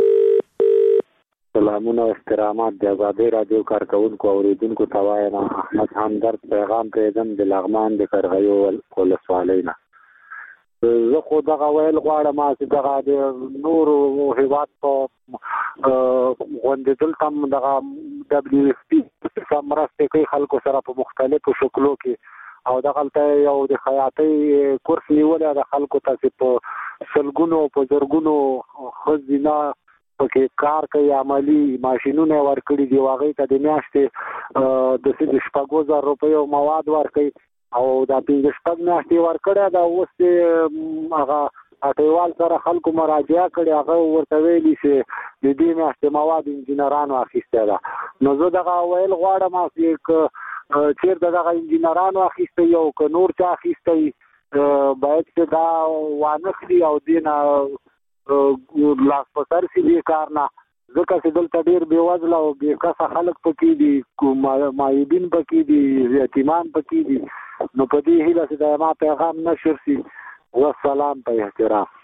سلامونه او احترامات د ازادي راډیو کارکونکو اوریدونکو ته وایم احمد همدرد پیغام پرېږدم د لغمان د قرغیو ولسوالۍ نه زه خو دغه ویل غواړم چې دغه د نورو هیواد په غونډې دلته هم دغه WFP مرستې کوي خلکو سره په مختلفو شکلو کې او دغلته یو د خیاطۍ کورس نیولې د خلکو ته په سلګونو په زرګونو خزینه پکې کار کوي، عملی ماشینونه ورکړي دي، هغې ته د میاشتې د 6,000 روپیو مواد ورکوي او دا 5 میاشتې ورکړی ده. اوس هغه اټیوال سره خلکو مراجعه کړې، هغه ورته ویلي چې د دې میاشتې مواد انجینرانو اخیستی ده. نو زه دغه ویل غواړم چې چیرته دغه انجینرانو اخیستی او که نور چا اخیستی باید چې دا وانخلي او دې نه لاس په سر شي دې کار نه، ځکه چې دلته ډېر بېوزله او بېکسه خلک پکې دي، معیوبین پکې دي، یتیمان پکې دي. نو په دې هیله چې د ما پیغام نشر شي. والسلام په احترام.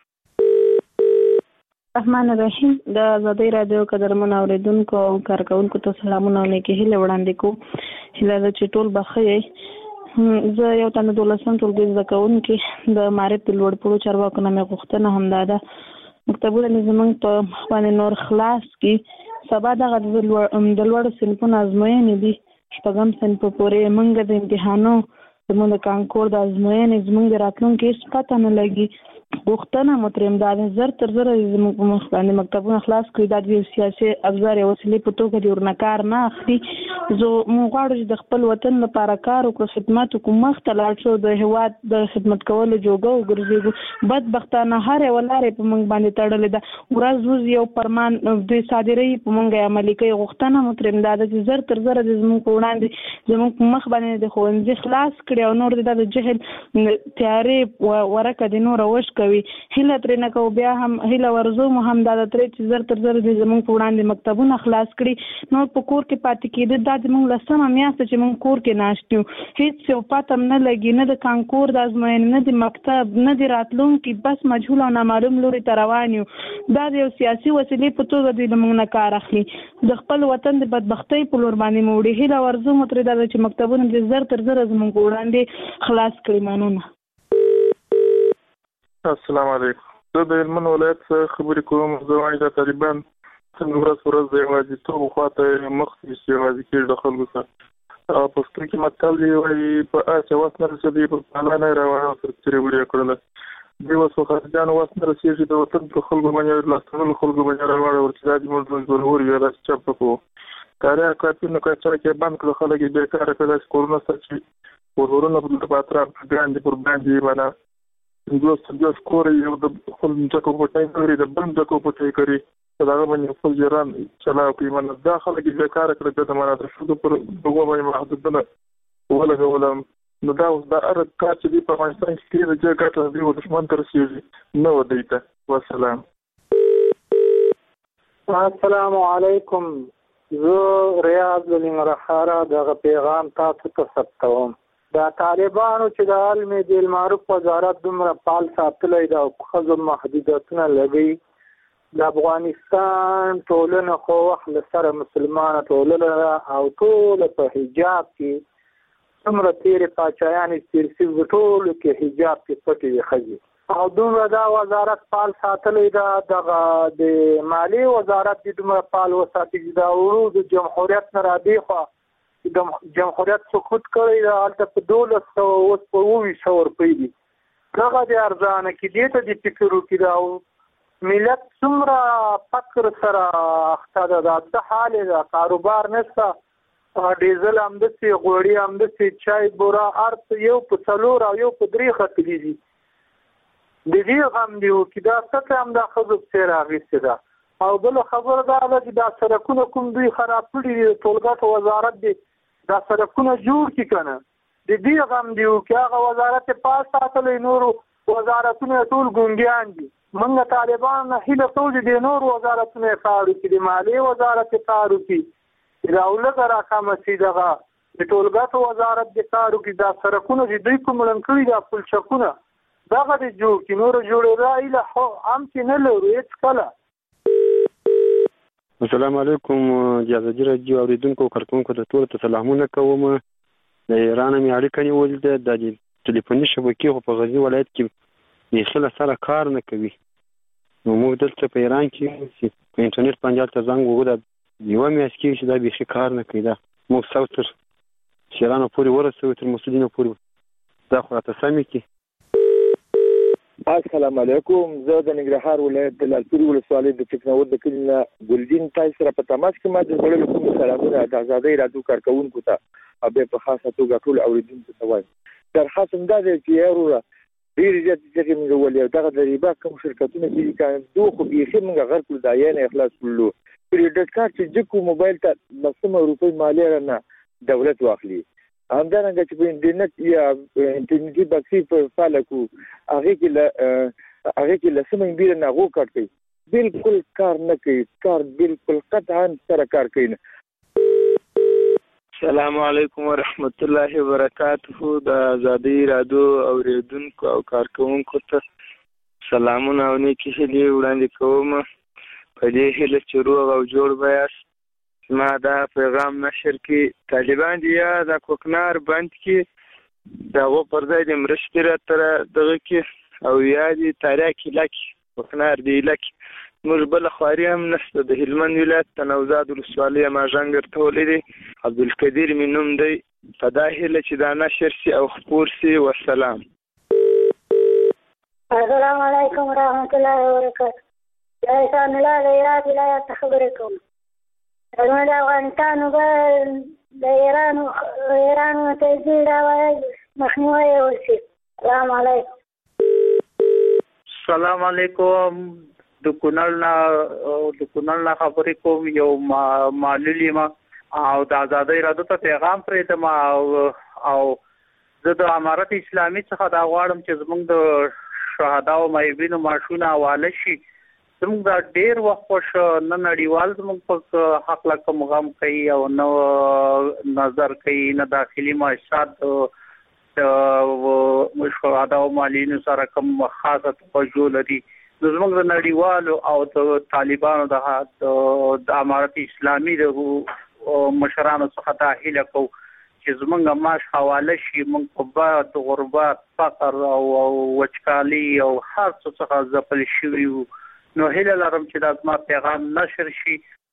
الرحمن الرحیم. د آزادۍ رادیو قدرمن اوریدونکو او کارکونکو ته سلامونه او نیکې هیلې وړاندې کوم. هیله ده چې ټول به ښه یې. زه یو تنه 12 ټولګي زده کوونکې د معارف د لوړ پوړو چارواکو نه مې غوښتنه همدا ده مکتبونه مې زموږ په مخ باندې نور خلاص کړي. سبا دغه د لوړو صنفونو ازموینې دي، 6 صنف پورې موږ د امتحانو زموږ د کانکور د ازموینې زموږ د راتلونکي هېڅ پته نه لګي. غوښتنه مو ترې دا ده زر تر زره زموږ په مخ باندې مکتبونه خلاص کړي، دا د یو سیاسي افزار یا وسیلې په توګه دې ورنه کار نه اخلي. موږ غواړو چې د خپل وطن لپاره کار وکړو، خدمت وکړو، مخ ته لاړ شو، د هېواد د خدمت کولو جوګه وګرځېږو. بدبختانه هر یوه لارې په موږ باندې تړلې ده. ورځ یو فرمان دوی صادروي، په موږ عملي کوي. غوښتنه مو ترې دا ده چې زر تر زره د زموږ په وړاندې زموږ په مخ باندې د ښوونځي خلاص کړي او نور د جهل تیارې ورکه د نوره وش کوي. هیله ترې نه کوو، بیا هم هیله ورزو مو هم دا ده ترې چې زر تر زره د زموږ په وړاندې مکتبونه خلاص کړي. نور په کور کې پاتې کېده دا زموږ 10مه میاشت چې موږ کور کې ناست یو، هېڅ یو پته هم نه لګي، نه د کانکور د ازموینې، نه د مکتب، نه د راتلونکي، بس مجهول او نامعلوم لوري ته روان یو. دا د یو سیاسي وسیلې په توګه دوی له موږ نه کار اخلي. د خپل وطن د بدبختۍ په لور باندې مو وړي. هیله ورزو مو ترې دا ده چې مکتبونه د زر تر زره زموږ په وړاندې خلاص کړي. مننه. السلام علیکم. زه د هلمند ولایت څخه خبرې کوم. زه وایم د طالبان څنګه ورځ د یوازیتوب خواته مخ نیسي، یوازې کېږي د خلکو سره. پښتو کې متل دی وایي په آس یې وس نه رسېدی، په پالا نه یې روانه سرتېرې وړې کړله. دې وس په خارجیانو وس نه رسېږي، د وطن په خلکو باندې لاستړلو خلکو باندې راواړول چې دا زموږ ژوند زورور وي، داسې چپ کوو. کاري کارتونه قاچاق یې بند کړل، خلک یې بېکاره کړل، داسې کورونه سته چې ورورونه په اطراف کې ګاندې پر باندې معنی 50 کور یو د خپل ځکو پټای کوي، د بل ځکو پټای کوي، دا باندې خپل جيران چلاو کوي. من دا خلک یې کار کړی د معنا د شو پر دغه باندې محدودونه ولګولم. نو دا اوس دا ار کار چې په افغانستان کې د جګړې د یو دښمن تر سیږي نو ودیته. والسلام. السلام علیکم. زه ریاض لنګرهار دغه پیغام تاسو ته ثبتوم. دا طالبانو چې د علم بالمعروف وزارت دومره فعال ساتلی ده او ښځو محدودیتونه لګوي، د افغانستان ټولنه خو وخت له سره مسلمانه ټولنه ده او ټوله په حجاب کې څومره تېرې پاچایانې تېر شوي ټولو کې حجاب کې پټې وي ښځې او دومره دا وزارت فعال ساتلی ده. دغه د مالیې وزارت دې دومره فعال وساتي چې دا ورو د جمهوریت نه رابېخوا د جمهوریت سقوط کړی ده، هلته په 1200 اوس په 2400 روپۍ دي. دغه د ارزانه کې دې ته د فکر وکړي دا ملت څومره فقر سره اخته ده، دا څه حال ده، کاروبار نشته، ډیزل همداسې، غوړي همداسې، چای بوره هر یو په 4 او یو په 3 ختلي دي. د دې غم دې وکړي دا څه هم دا ښځو پسې راغېستې ده. او بله خبره دا ده چې دا سړکونه کوم دوی خراب کړي دي، د ټولګټو وزارت دی دا سړکونه جوړ کړي که نه، د دې غم دې وکړي. هغه وزارت یې پاس ساتلی، نورو وزارتونه ټول ګونګیان دي. موږ طالبان نه هیله کوو چې د نورو وزارتونه یې کار وکړي، د مالیې وزارت یې کار وکړي، د راولګه راکمه شي، دغه د ټولګټو وزارت دې کار وکړي. دا سړکونه چې دوی کوم ړنګ کړي دا پلچکونه دغه دې جوړ کړي، نورو جوړېدا هیله هم چې نه لرو هېڅ کله. السلام علیکم. د آزادي راډیو اورېدونکو او کارکوونکو ته ټولو ته سلامونه کوم. د ایران مې اړیکه نیولې ده. د ټلیفوني شبکې خو په غزني ولایت کې بیخي له سره کار نه کوي. نو موږ دلته په ایران کې چې په انټرنیټ باندې هلته زنګ ووهو دا یوه میاشت کېږي چې دا بیخي کار نه کوي. دا موږ سو تر شیرانو پورې ورسوو، تر مسؤلینو پورې دا خو راته سمې کې. السلام علیکم. زه د ننګرهار ولایت د لالپورې ولسوالۍ د ټکنور د کلي نه ګلدین تاسو سره په تماس کې ما د زړه له کومې سلامونه د ازادۍ راډیو کارکوونکو ته او بیا په خاصه توګه ټول اوریدونکو ته وایم. درخواست هم دا دی چې یاروره ډېرې زیاتې څخه موږ ولې او دغه د ریبا کوم شرکتونه چې دي دوه خو بیخي موږ غر کړو دا یې نه اخلاص کړلو. کریډټ کارت چې جکو موبایل ته 900 روپۍ مالیه نه دولت واخلي. همدارنګه چې په انټرنیټ یا انټرنیټي بکسي په فعال کو هغه کې لسمه بیره نه غو کټ کوي. بالکل کار نه کوي. کار بالکل قطعا سره کار کوي. السلام علیکم ورحمت الله وبرکاته. د ازادۍ راډیو اوریدونکو او کارکونکو ته سلامونه او نیکی هیلې وړاندې کوم. په دې هیله چې روغ او جوړ بیاست. ما دا پیغام نشر کې طالبان دي یا د کوکنار بند کې دغه پر ځای د مرستې راته دغه کې او یا د تاریخ لکه کوکنار دی لکه موږ بل خواري هم نشته. د هلمند ولایت تنوزاد ولسوالۍ ما ژنګر ته ولې عبدالقدیر مې نوم دی. په دا هیله چې دا نشر سي او خپور سي. والسلام. السلام علیکم ورحمت الله وبرکاته. دا انسان الله د ایران ولایت خبرې کوم. د افغانستان د ایران تجزیه مخنیوی وشي. السلام علیکم. السلام علیکم. د کونړ نه خبرې کوم. یو معلولي ما او د ازادۍ راډیو ته پیغام پرېږدم او زه د امارت اسلامي څخه دا غواړم چې زموږ د شهدا او معیبینو معاشونه حواله شي. زموږ دا ډېر وخت خوش نه نړیوال زموږ په حق له کوم غم کوي او نه نظر کوي نه داخلي معاشات د شهدا او معلولینو سره کوم خاصه توجه لري. زموږ د نړیوالو او د طالبانو د امارت اسلامي د مشرانو څخه دا هیله کوو چې زموږ معاش حواله شي. موږ په بد غربت فقر او وچکالي او هر څه څخه ځپل شوي یو. نو هیله لرم چې دا زما پیغام نشر شي.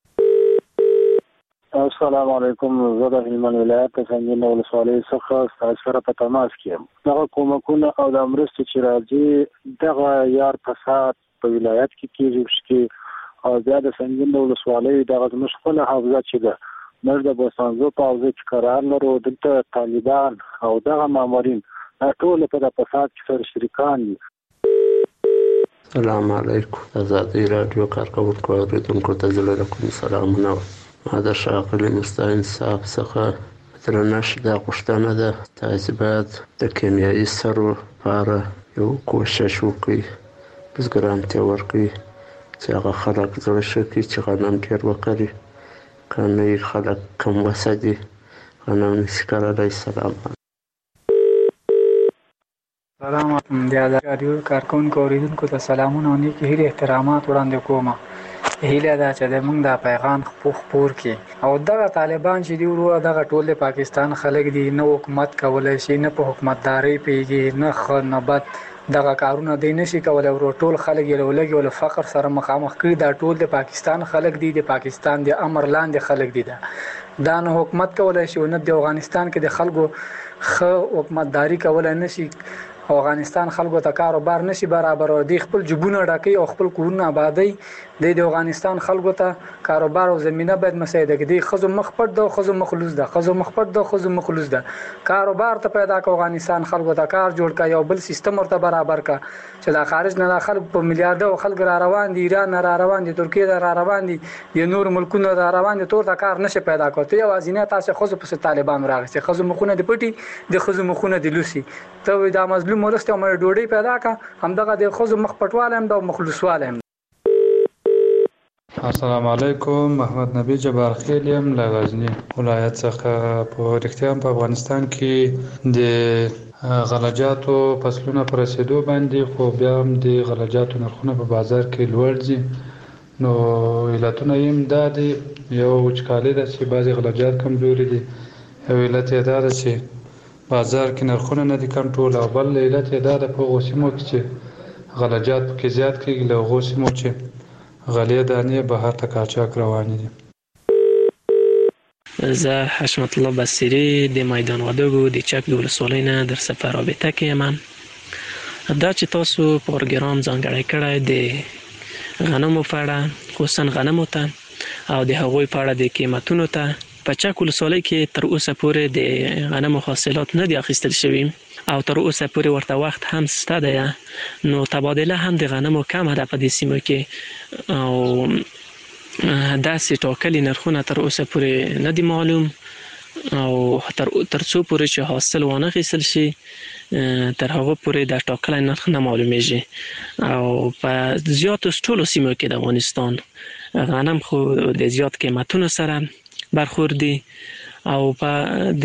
السلام علیکم. زه د هلمند ولایت د سنګین ولسوالۍ څخه ستاسو سره په تماس کې یم. دغه کومکونه او د مرستې چې راځي دغه یار فساد په ولایت کې کېږي او بیا د سنګین ولسوالۍ دغه زموږ خپله حافظه چې ده موږ د بوسانزو په حوزه کې قرار لرو. دلته طالبان او دغه مامورین ټول په د فساد کې سره شریکان دي. السلام علیکم. ازادۍ راډیو کارکوونکو اوریدونکو ته زړه له کومې سلامونه. ما د ښاغلي مستعین صاحب څخه درنښت دا غوښتنه ده تاسې باید د کیمیاوي سرو لپاره یو کوشش وکړئ، بزګرانو ته ورکړئ چې هغه خلک زړه ښه کړي چې غنم ډېر وکري. که نه خلک کم وسه دي غنم نشي کرلی. سلام. سلام علیکم. د رادیو کارکونکو اوریدونکو ته سلامونه او نیکې هیلې احترامات وړاندې کوم. هیله ده چې موږ دا پیغام خپور کړي او دغه طالبان چې دی ورو دغه ټول د پاکستان خلک دي نه حکومت کولای شي نه په حکومتداري پیږي نه خنبت دغه کارونه دی نشي کولای. ورو ټول خلک یې لولګي ول فقر سره مخامخ کړي. دا ټول د پاکستان خلک دي، د پاکستان د امر لاندې خلک دي. دا نه حکومت کولای شي نه د افغانستان کې د خلکو خو حکومتداري کولای نشي. افغانستان خلکو ته کاروبار نشي برابر او د خپل جبونه ډکې او خپل کورونه آبادی د افغانستان خلکو ته کاروبار او زمينه باید مساعده کړي. خزو مخپټ ده، خزو مخلوص ده، خزو مخپټ ده، خزو مخلوص ده. کاروبار ته پیدا ک افغانستان خلکو ته کار جوړ کا، یو بل سیستم ورته برابر کا چې د خارج نه خلک په میلیارډ او خلک را روان دي، ایران را روان دي، ترکیه را روان دي، د نور ملکونو را روان دي، تور ته کار نشه پیدا کوي. یو ازینه تاسو خزو په طالبان راغسي، خزو مخونه د پټي د خزو مخونه د لوسی ته د مظلوم ولسته مې ډوډۍ پیدا کا همدغه د خزو مخ پټواله هم د مخلصواله هم. السلام علیکم. محمد نبی جبار خیلیم له غزنی ولایت څخه. په رښتیا په افغانستان کې د غلجاتو فصلونه پر رسیدو باندې خو بیا هم د غلجاتو نرخونه په بازار کې لوړ دي. نو علتونه یې دا دي، یو وچکالي ده چې بعضې غلجات کمزوري دي، یو علت یې دا ده چې بازار کې نرخونه نه دي کنټرول، او بل علت یې دا ده په هغو سیمو کې چې غلجات پکې زیات کېږي، له هغو سیمو چې غلې دانې بهر ته قاچاق روانې دي. زه حشمت الله بصیری د میدان وردګو د چک د ولسوالۍ نه در څخه رابطه کوم. دا چې تاسو پروګرام ځانګړی کړی د غنمو په اړه، خصوصا غنمو ته او د هغوی په اړه د قیمتونو ته، په چک ولسوالۍ کې تر اوسه پورې د غنمو حاصلات نه دي اخیستل شوي او تر اوسه پورې ورته وخت هم شته دی، نو تبادله هم د غنمو کمه ده په دې سیمو کې او داسې ټاکلي نرخونه تر اوسه پورې نه دي معلوم او تر څو پورې چې حاصل وانه اخیستل شي تر هغه پورې د ټاکلی نرخ نه معلومیږي. او په زیاتو ټولو سیمو کې د افغانستان غنم خو د زیات قیمتونو سره برخوردي او په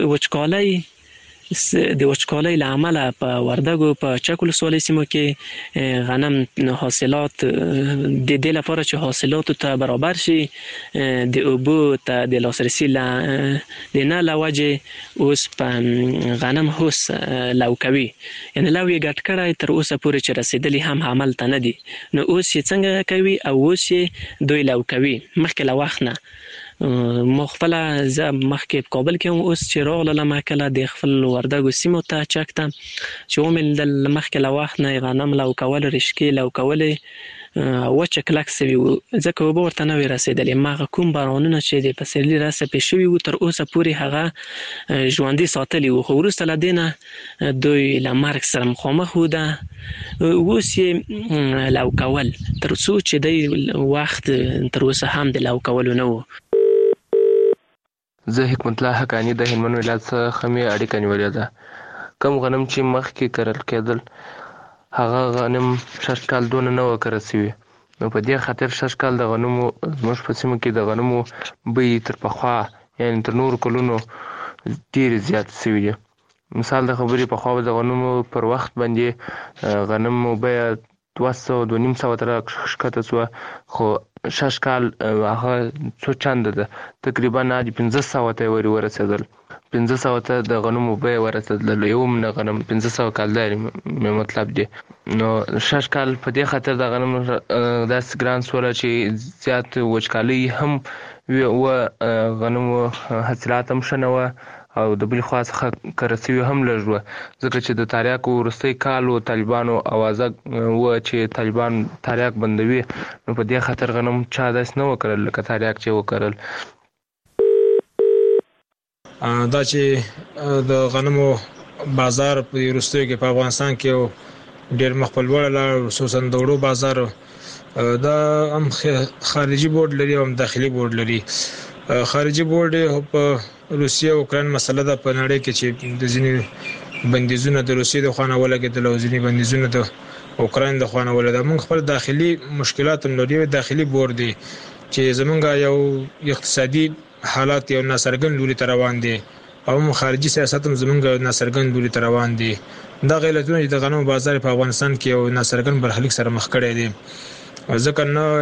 د وچکالۍ له امله په وردګو په چک ولسوالۍ سیمو کې غنم حاصلات د دې لپاره چې حاصلاتو ته برابر شي د اوبو ته د لاسرسي د نه له وجې اوس په غنم هوس لو کوي، یعنې لو یې ګډ کړی تر اوسه پورې چې رسېدلي هم عمل ته نه دي، نو اوس یې څنګه کوي او اوس یې دوی لو کوي مخکې له وخت نه. ما خپله زه مخکې په کابل کې هم اوس چې راغلم کله د خپل وردګو سیمو ته چک ته چې ومې لیدل مخکې له وخت نه غنم لو کول، رشقې لو کولې وچه کلک سوي وو ځکه اوبه ورته نه وې رسېدلې. هماغه کوم بارانونه چې د پسرلي رسپې شوي وو تر اوسه پورې هغه ژوندي ساتلي وو، خو وروسته له دې نه دوی له مرګ سره مخامخ وو. ده اوس یې لو کول تر څو چې دی وخت تر اوسه هم د لو کولو نه وو. زه حکمت الله حقانی د هلمند ولایت څخه مې اړیکه نیولې ده. کم غنم چې مخکې کرل کېدل هغه غنم شش کال دونه نه وه کره سوي، نو په دې خاطر شش کال د غنمو زموږ په سیمه کې د غنمو بیې تر پخوا یعنې تر نورو کلونو ډېرې زیاتې سوي دي. مثال د خبرې پخوا به د غنمو پر وخت باندې غنمو بیه 200-250 ته راښکته سوه، خو شش کال هغه څو چنده ده، تقریبا 1500 ته یې ورسېدل. 1500 ته د غنمو بیه ورسېدل، یو من غنم 1500 کالداري مې مطلب دی. نو شش کال په دې خاطر د غنمو داسې ګران سوله چې زیات وچکالۍ هم وه، غنمو حاصلات هم ښه نه وه او د بلې خوا څخه کره سوي هم لږ وه، ځکه چې د تریاکو وروستی کال و طالبانو اوازه وه چې طالبان تریاک بندوي، نو په دې خاطر غنم چا داسې نه وکرل لکه تریاک چې وکرل. دا چې د غنمو بازار په وروستیو کې په افغانستان کې ډېر مخ په لوړه لاړ، خصوصا د وړو بازار دا هم خارجي بورډ لري او هم داخلي بورډ لري. خارجي بورډ په روسیه او اوکراین مسله ده په نړۍ کې چې د ځینې بندیزونه د روسیې د خوا نه ولګېدل او ځینې بندیزونه د اوکراین د خوا نه ولګېدل. موږ خپل داخلي مشکلات هم لرو. داخلي بورډ دی چې زمونږ یو اقتصادي حالات یو ناڅرګند لوري ته روان دي او خارجي سیاست هم زمونږ ناڅرګند لوري ته روان دي. دا علتونه چې د غنمو بازار په افغانستان کې یو ناڅرګند برخلیک سره مخ کړی دی، ځکه نه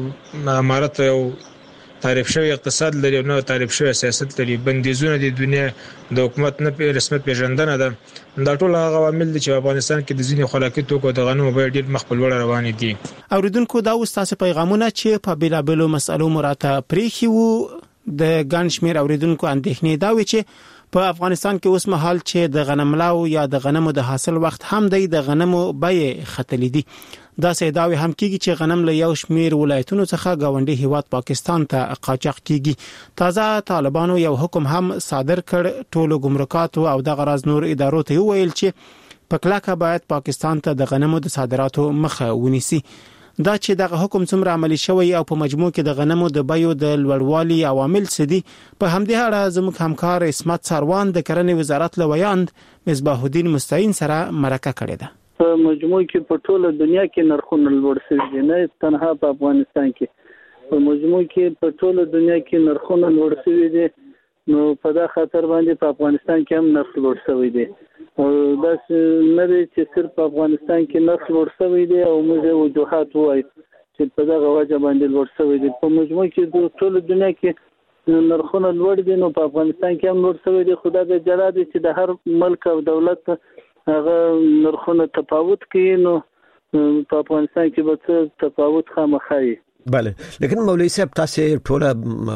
یو امارت یو تعریف شوی اقتصاد لري او نه تعریف شوی سیاست لري. بندیزونه د دنیا د حکومت نه رسمیت پیژندنه ده. دا ټول هغه عوامل دي چې په افغانستان کې د ځینې خوراکي توکو د غنمو بیې ډېر مخ په لوړه روانې دي. اوریدونکو دا اوس تاسو پیغامونه چې په بیلابلو مسالو مراته پریخي وو د ګڼ شمېر اوریدونکو اندېښنې دا وي چې په افغانستان کې اوس مهال چې د غنملاو یا د غنمو د حاصل وخت هم دی، د غنمو بیې ختلې دي. دا سیداوی هم کیږي چې غنم له یو شمیر ولایتونو څخه گاونډي هیواد پاکستان ته قاچاق کیږي. تازه طالبانو یو حکم هم صادر کړ، ټولو ګمرکاتو او د غراض نور ادارو ته ویل چې په کلکه باید پاکستان ته د غنمو د صادراتو مخه ونیسي. دا چې دغه حکم څومره عملی شوی او په مجموع کې د غنمو د بیو د لوړوالي عوامل څه دي، په همدې اړه زموږ همکار اسمت سروان د کرنې وزارت لویاند مصباح الدین مستعین سره مرکه کړې ده. په مجموع کې په ټوله دنیا کې نرخونه لوړ شوي دي، نه تنها په افغانستان کې، په مجموع کې په ټوله دنیا کې نرخونه لوړ شوي دي. نو په دا خاطر باندې په افغانستان کې هم نرخ لوړ شوی دی او دا نه دی چې صرف په افغانستان کې نرخ لوړ شوی دی او موږ وجوهات وایو چې په دغه وجه باندې لوړ شوی دی. په مجموع کې د ټوله دنیا کې نرخونه لوړ دي، نو په افغانستان کې هم لوړ شوی دی. خو دا د جلا دی چې د هر ملک او دولت هغه نرخونه تفاوت کوي، نو په افغانستان کې به څه تفاوت خامخا وي. بله لیکن مولوی صاحب تاسو ټول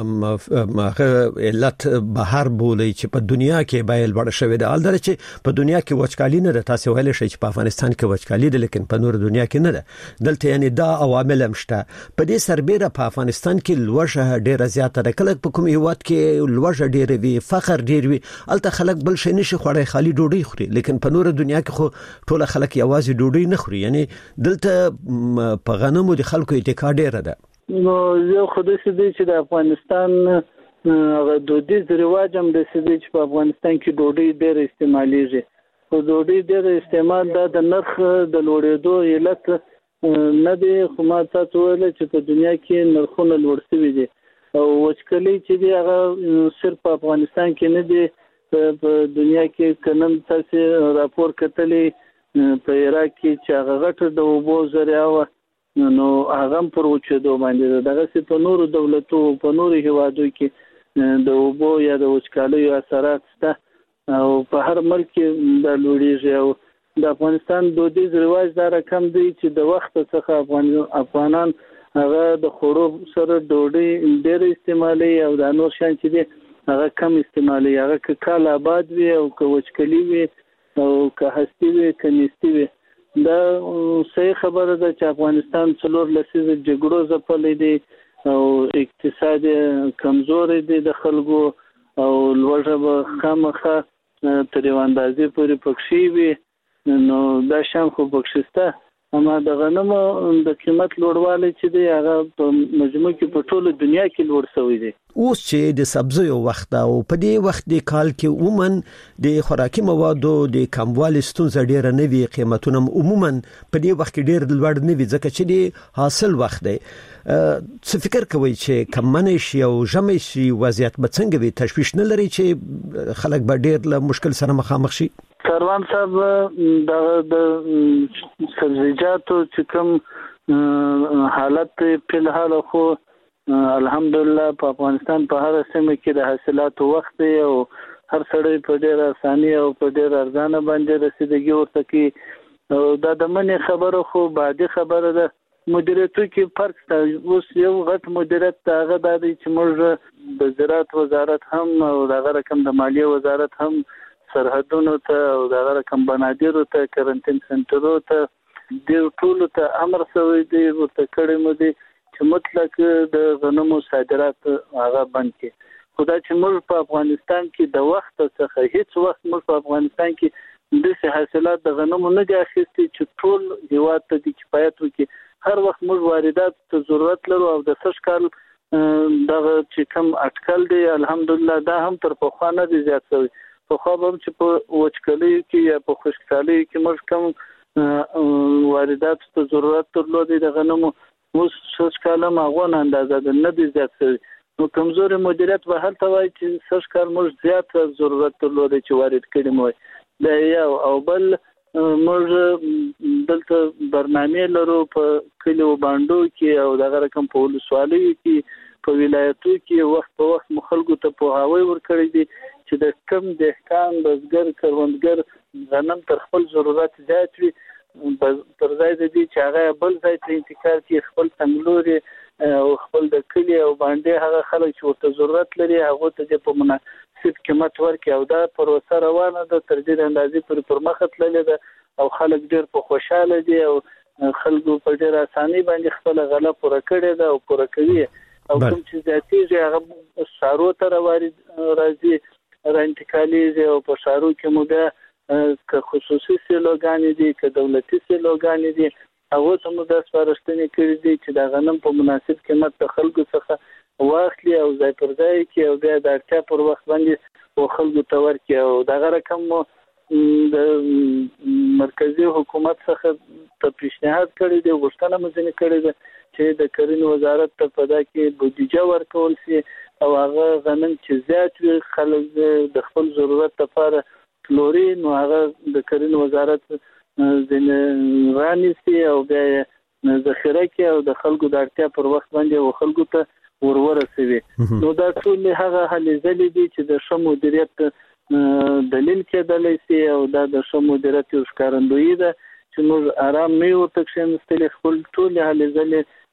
علت بهر بولي چې په دنیا کې بایل وړ شوې ده البته چې په دنیا کې وچکالي نه ده تاسو ویل شئ چې په افغانستان کې وچکالي ده لیکن په نور دنیا کې نه ده دلته یعنی دا عوامل هم شته په دې سربېره په افغانستان کې لوړه ډیره زیاته ده کله په کوم هیواد کې لوړه ډیره وي فقر ډیر وي البته خلک بل شي نشي خوړی خالي ډوډۍ خوري لیکن په نور دنیا کې خو ټول خلک یوازې ډوډۍ نه خوري یعنی دلته په غنمو د خلکو اتکا ډیره ده نو یو خدای سي چې د افغانستان هغه دودیز رواج هم د سيدي چې په افغانستان کې ډوډۍ ډېر استعمالېږي او ډوډۍ ډېر استعمال د نرخ د لوړېدو علت نه دی خو ما تاسو ویل چې په دنیا کې نرخونه لوړ شوي دي او وچکلي چې دی هغه صرف په افغانستان کې نه دی په دنیا کې کنن تاسو راپور کتلې په عراق کې چې هغه غټ د اوبو ذریعہ نو هغه پر وچېدو باندې دغه څه په نورو دولتو په نورو هیوادو کې د اوبو یا د وچکالۍ اثرات شته او په هر ملک کې د لوړېږي او د افغانستان دودیز رواج دا رقم دی چې د وخت څخه افغانان هغه د خوړو سره ډوډۍ ډېر استعمالي او د نور شان چې دی هغه کم استعمالي هغه که کال آباد وي او که وچکلي وي او که هستي وي که نیستي وي دا صحیح خبره ده چې افغانستان څلور لسیزه جګړو ځپلی دی او اقتصاد کمزوري دی د خلکو او لوږه به خامخا تر یو اندازې پورې پکښې وي نو دا شان خو پکښې شته اما د غنمو د قیمت لوړوالی چې دی هغه په مجموع کې په ټوله دنیا کې لوړ شوی دی اوس چې د سبزیو وخت او په دې وخت د کال کې عموما د خوراکي موادو د کموالي ستونزه ډیره نه وي قیمتونه عموما په دې وخت کې ډیر لوړ نه وي ځکه چې د حاصل وخت دی څه فکر کوي چې کمنه شي او ژمي شي وضعیت به څنګه وي تشویش نه لري چې خلک به ډیر له مشکل سره مخامخ شي کاروان صاحب د سبزیجاتو چې کوم حالت په الحال خو الحمدلله په افغانستان په هر سیمه کې د حاصلاتو وخت دی او هر سړی په ډېر اساني او په ډېر ارزانه باندې رسیدګي ورته کوي او دا د منې خبره خو بعدي خبره ده مدیریتو کې فرق شته اوس یو غټ مدیریت هغه د دې چې موږ د زراعت وزارت هم او دغه رقم د مالیه وزارت هم سرحدونو ته او دغه رقم بنادیرو ته کرنټین سنټرو ته د ټولو ته امر شوی دی ورته کړی مو دی چې مطلق د غنمو صادرات هغه بند کړي خدا چې موږ په افغانستان کې د وخت څخه هیڅ وخت موږ په افغانستان کې د حاصلات د غنمو نه دي اخیستي چې ټول هیواد ته د کفایت وکړي هر وخت موږ واردات ته ضرورت لرو او د سږ کال دغه چې کم اټکل دی الحمدلله دا هم تر پخوا نه دی زیات شوی په خو به چې په وچکلۍ کې یا په خشکسالۍ کې موږ کم واردات ته ضرورت درلودی د غنمو اوس سږ کال هم هغه اندازه ده نه دی زیات شوی نو کمزوري مدیریت به هلته وایي چې سږ کال موږ زیات ضرورت درلودی چې وارد کړي مو دا یو او بل موږ دلته برنامه لرو په کلیو باندو کې او دغه رقم په ولسوالیو کې په ولایتو کې وخت په وخت مخالګو ته پوهاوی ورکړي دي چې د کم دهقان بزګر کروندګر غنم تر خپل ضرورت زیات وي تر ځای د دې چې هغه بل ځای ته انتقال کړي خپل څنګلوري او خپل د کلی او باندې هغه خلک چې ورته ضرورت لري هغه ته په مناسب قیمت ورکړي او دا پروسه روانه ده تر دې اندازې پر مخ تللې ده او خلک ډېر په خوشاله دي او خلکو په ډېر اساني باندې خپل غله پوره کړي ده او پوره کوي او کوم چې ذاتي هغه سارو ته راځي را انتقالیږي او په شارو کې مو بیا که خصوصي سیلوګانې دي که دولتي سیلوګانې دي هغه ته مو دا سپارښتنې کړې دي چې د غنم په مناسب قیمت د خلکو څخه واخلي او ځای پر ځای کې او بیا د اړتیا پر وخت باندې و خلکو ته ورکړي او دغه رقم مو د مرکزي حکومت څخه ته پیشنهاد کړی دی غوښتنه مو ځینې کړې ده چې د کرنې وزارت ته په دا کې بودیجه ورکول شي او هغه غنم چې زیات وي خلک د خپل ضرورت لپاره پلوري نو هغه د کرنې وزارت ځینې رانیسي او بیا یې ذخیره کړي او د خلکو د اړتیا پر وخت باندې و خلکو ته ورورسوي نو دا ټول هغه هلې ځلې دي چې د ښه مدیریت دلیل کېدلی شي او دا د ښه مدیریت یو ښکارندویي ده چې موږ آرام نه یو ورته کښېنستلي خپل ټولې هلې ځلې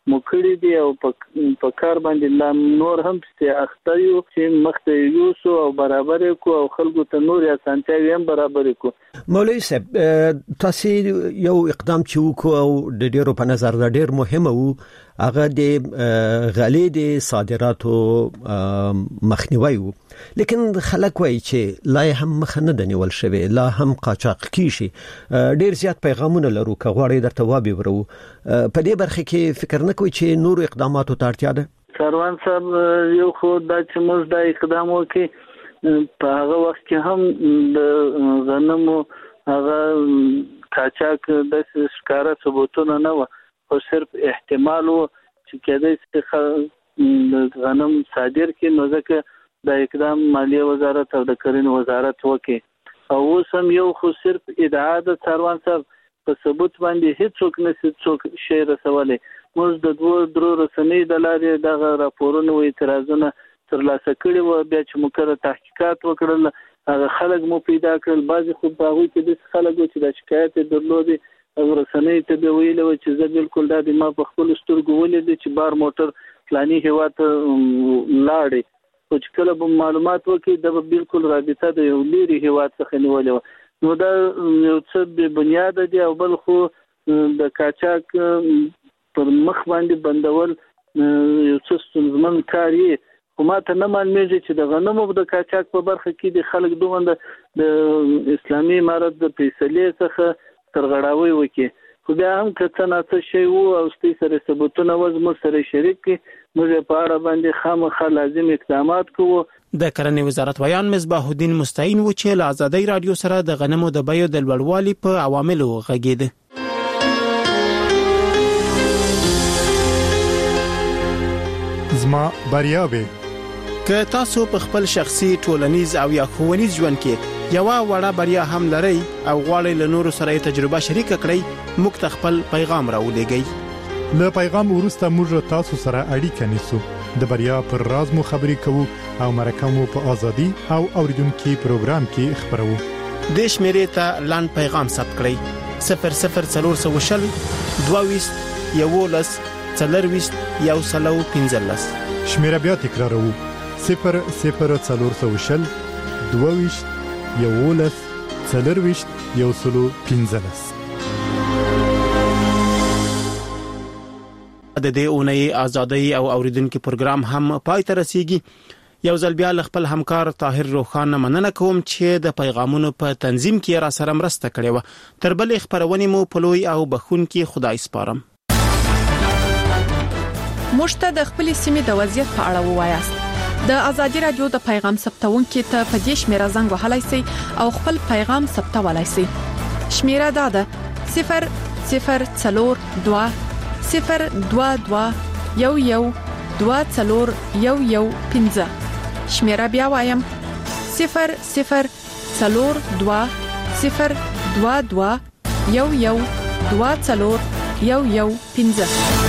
مکړی دی او په کار باندې لا نور هم ستې اخته یو چې مخته یو سو او برابر کو او خلکو ته نور اسانتیاوي هم برابر کو. مولوی صاحب تاسو یو اقدام چې وکړو او د ډیرو په نظر دا ډیر مهمه وو هغه د غلې د صادراتو مخنیوي وو لیکن خلک وایي چې لا هم مخ نه دنیول شوی لا هم قاچاق کیشي ډیر زیات پیغامونه لرو کغواړي درته وابي ورو په دې برخه کې فکر نه کوي چې نور اقداماتو ته اړتیا ده. سروان صاحب یو خو دا چې موږ دا اقدام وکړي په هغه وخت کې هم د غنمو هغه قاچاق د ښکارا ثبوتونه نه و خو صرف احتمال و چې کېدای شي غنم صادر کړي نو ځکه د اقدام مالیه وزارت او د کرنې وزارت وکړي او اوس هم یو خو صرف ادعا د سروان صاحب په ثبوت باندې هیڅوک نشي څوک شی رسولي. موږ د 2-3 رسنۍ د لارې دغه راپورونه او اعتراضونه ترلاسه کړي و بیا چې مکرر تحقیقات وکړل هغه خلک مو پیدا کړل بعضی خو باغوي کې د خلکو چې د شکایت درلودي او رسنۍ ته به ویل چې زه بالکل د ما په خپل سترګو ولید چې بار موټر فلاني هوا ته لاړې او چې کله به معلومات وکړي د بالکل رابطه د یو لري هوا څخه نیولې نو دا یو څه به بنیاد دی او بل خو د قاچاق پر مخ باندې بندول یو څه ستونزمن کار دی خو ما ته نه معلومیږي چې د غنمو د قاچاق په برخه کې د خلک دومره د اسلامي امارت د فیصلې څخه ترغړاوي وکړي خو بیا هم که څه نه څه شی وو او ستې سره ثبوتونه وزمو سره شریک کړي موږ په اړه باندې خامخا لازم اقدامات کوو. د کرنې وزارت ویان مصباح الدین مستعین و چې له آزادۍ رادیو سره د غنمو د بیو د لوړوالي په عواملو غږیده. زما بریاوي که تاسو په خپل شخصي ټولنیز او یا ښوونیز ژوند کې یو وړه بریا هم لرئ او غواړئ له نورو سره تجربه شریک کړئ موږ ته خپل پیغام راولېږئ. له پیغام وروسته موږ تاسو سره اړیکه نیسو د بریا پر راز مو خبرې کوو او مرکه مو په ازادي او اوریدونکو پروګرام کې خبرو. د شمیرې ته لاند پیغام ثبت کړئ 00420 22 11 40 115. شمیره بیا تکرارو 00420 22 11 40 115. د دې اونۍ ازادۍ او اوریدونکو پروګرام هم پای ته رسیږي. یو ځل بیا خپل همکار طاهر روخان مننه کوم چې د پیغامونو په تنظیم کې را سره مرسته کړې و. تر بل خبرونه مو په لوی او بخونکي خدای سپارم. مشته د خپل سیمې د وضعیت په اړه ووایاست. د ازادي رادیو د پیغام ثبتونکو ته په دې شمیره زنګ وهلای شئ او خپل پیغام ثبتولای شئ. شمیره دا ده 00422 022 11 24015. شمیره بیا وایم 00422 022 11 24015.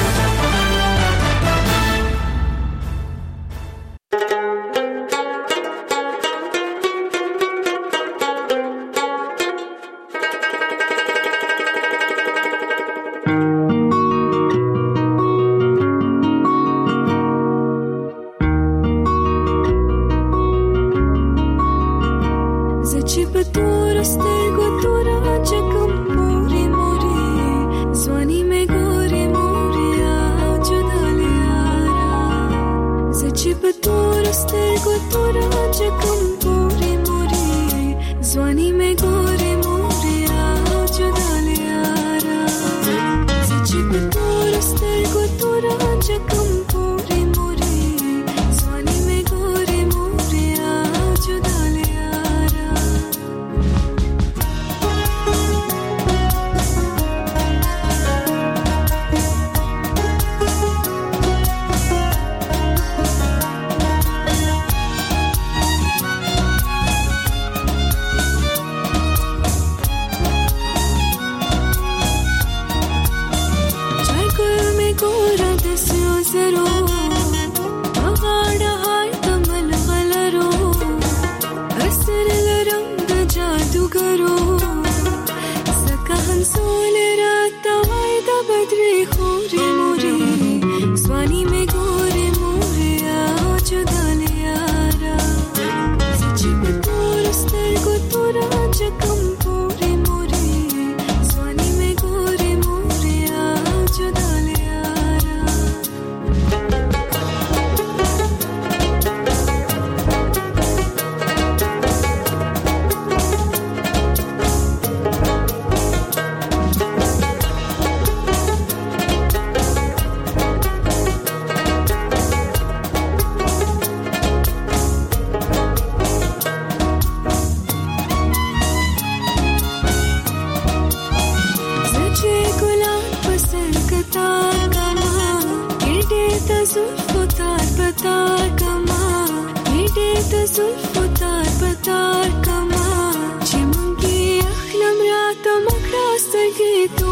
د زلفو تار پتار کما چې مونږه اخلم راته مکرا سترګې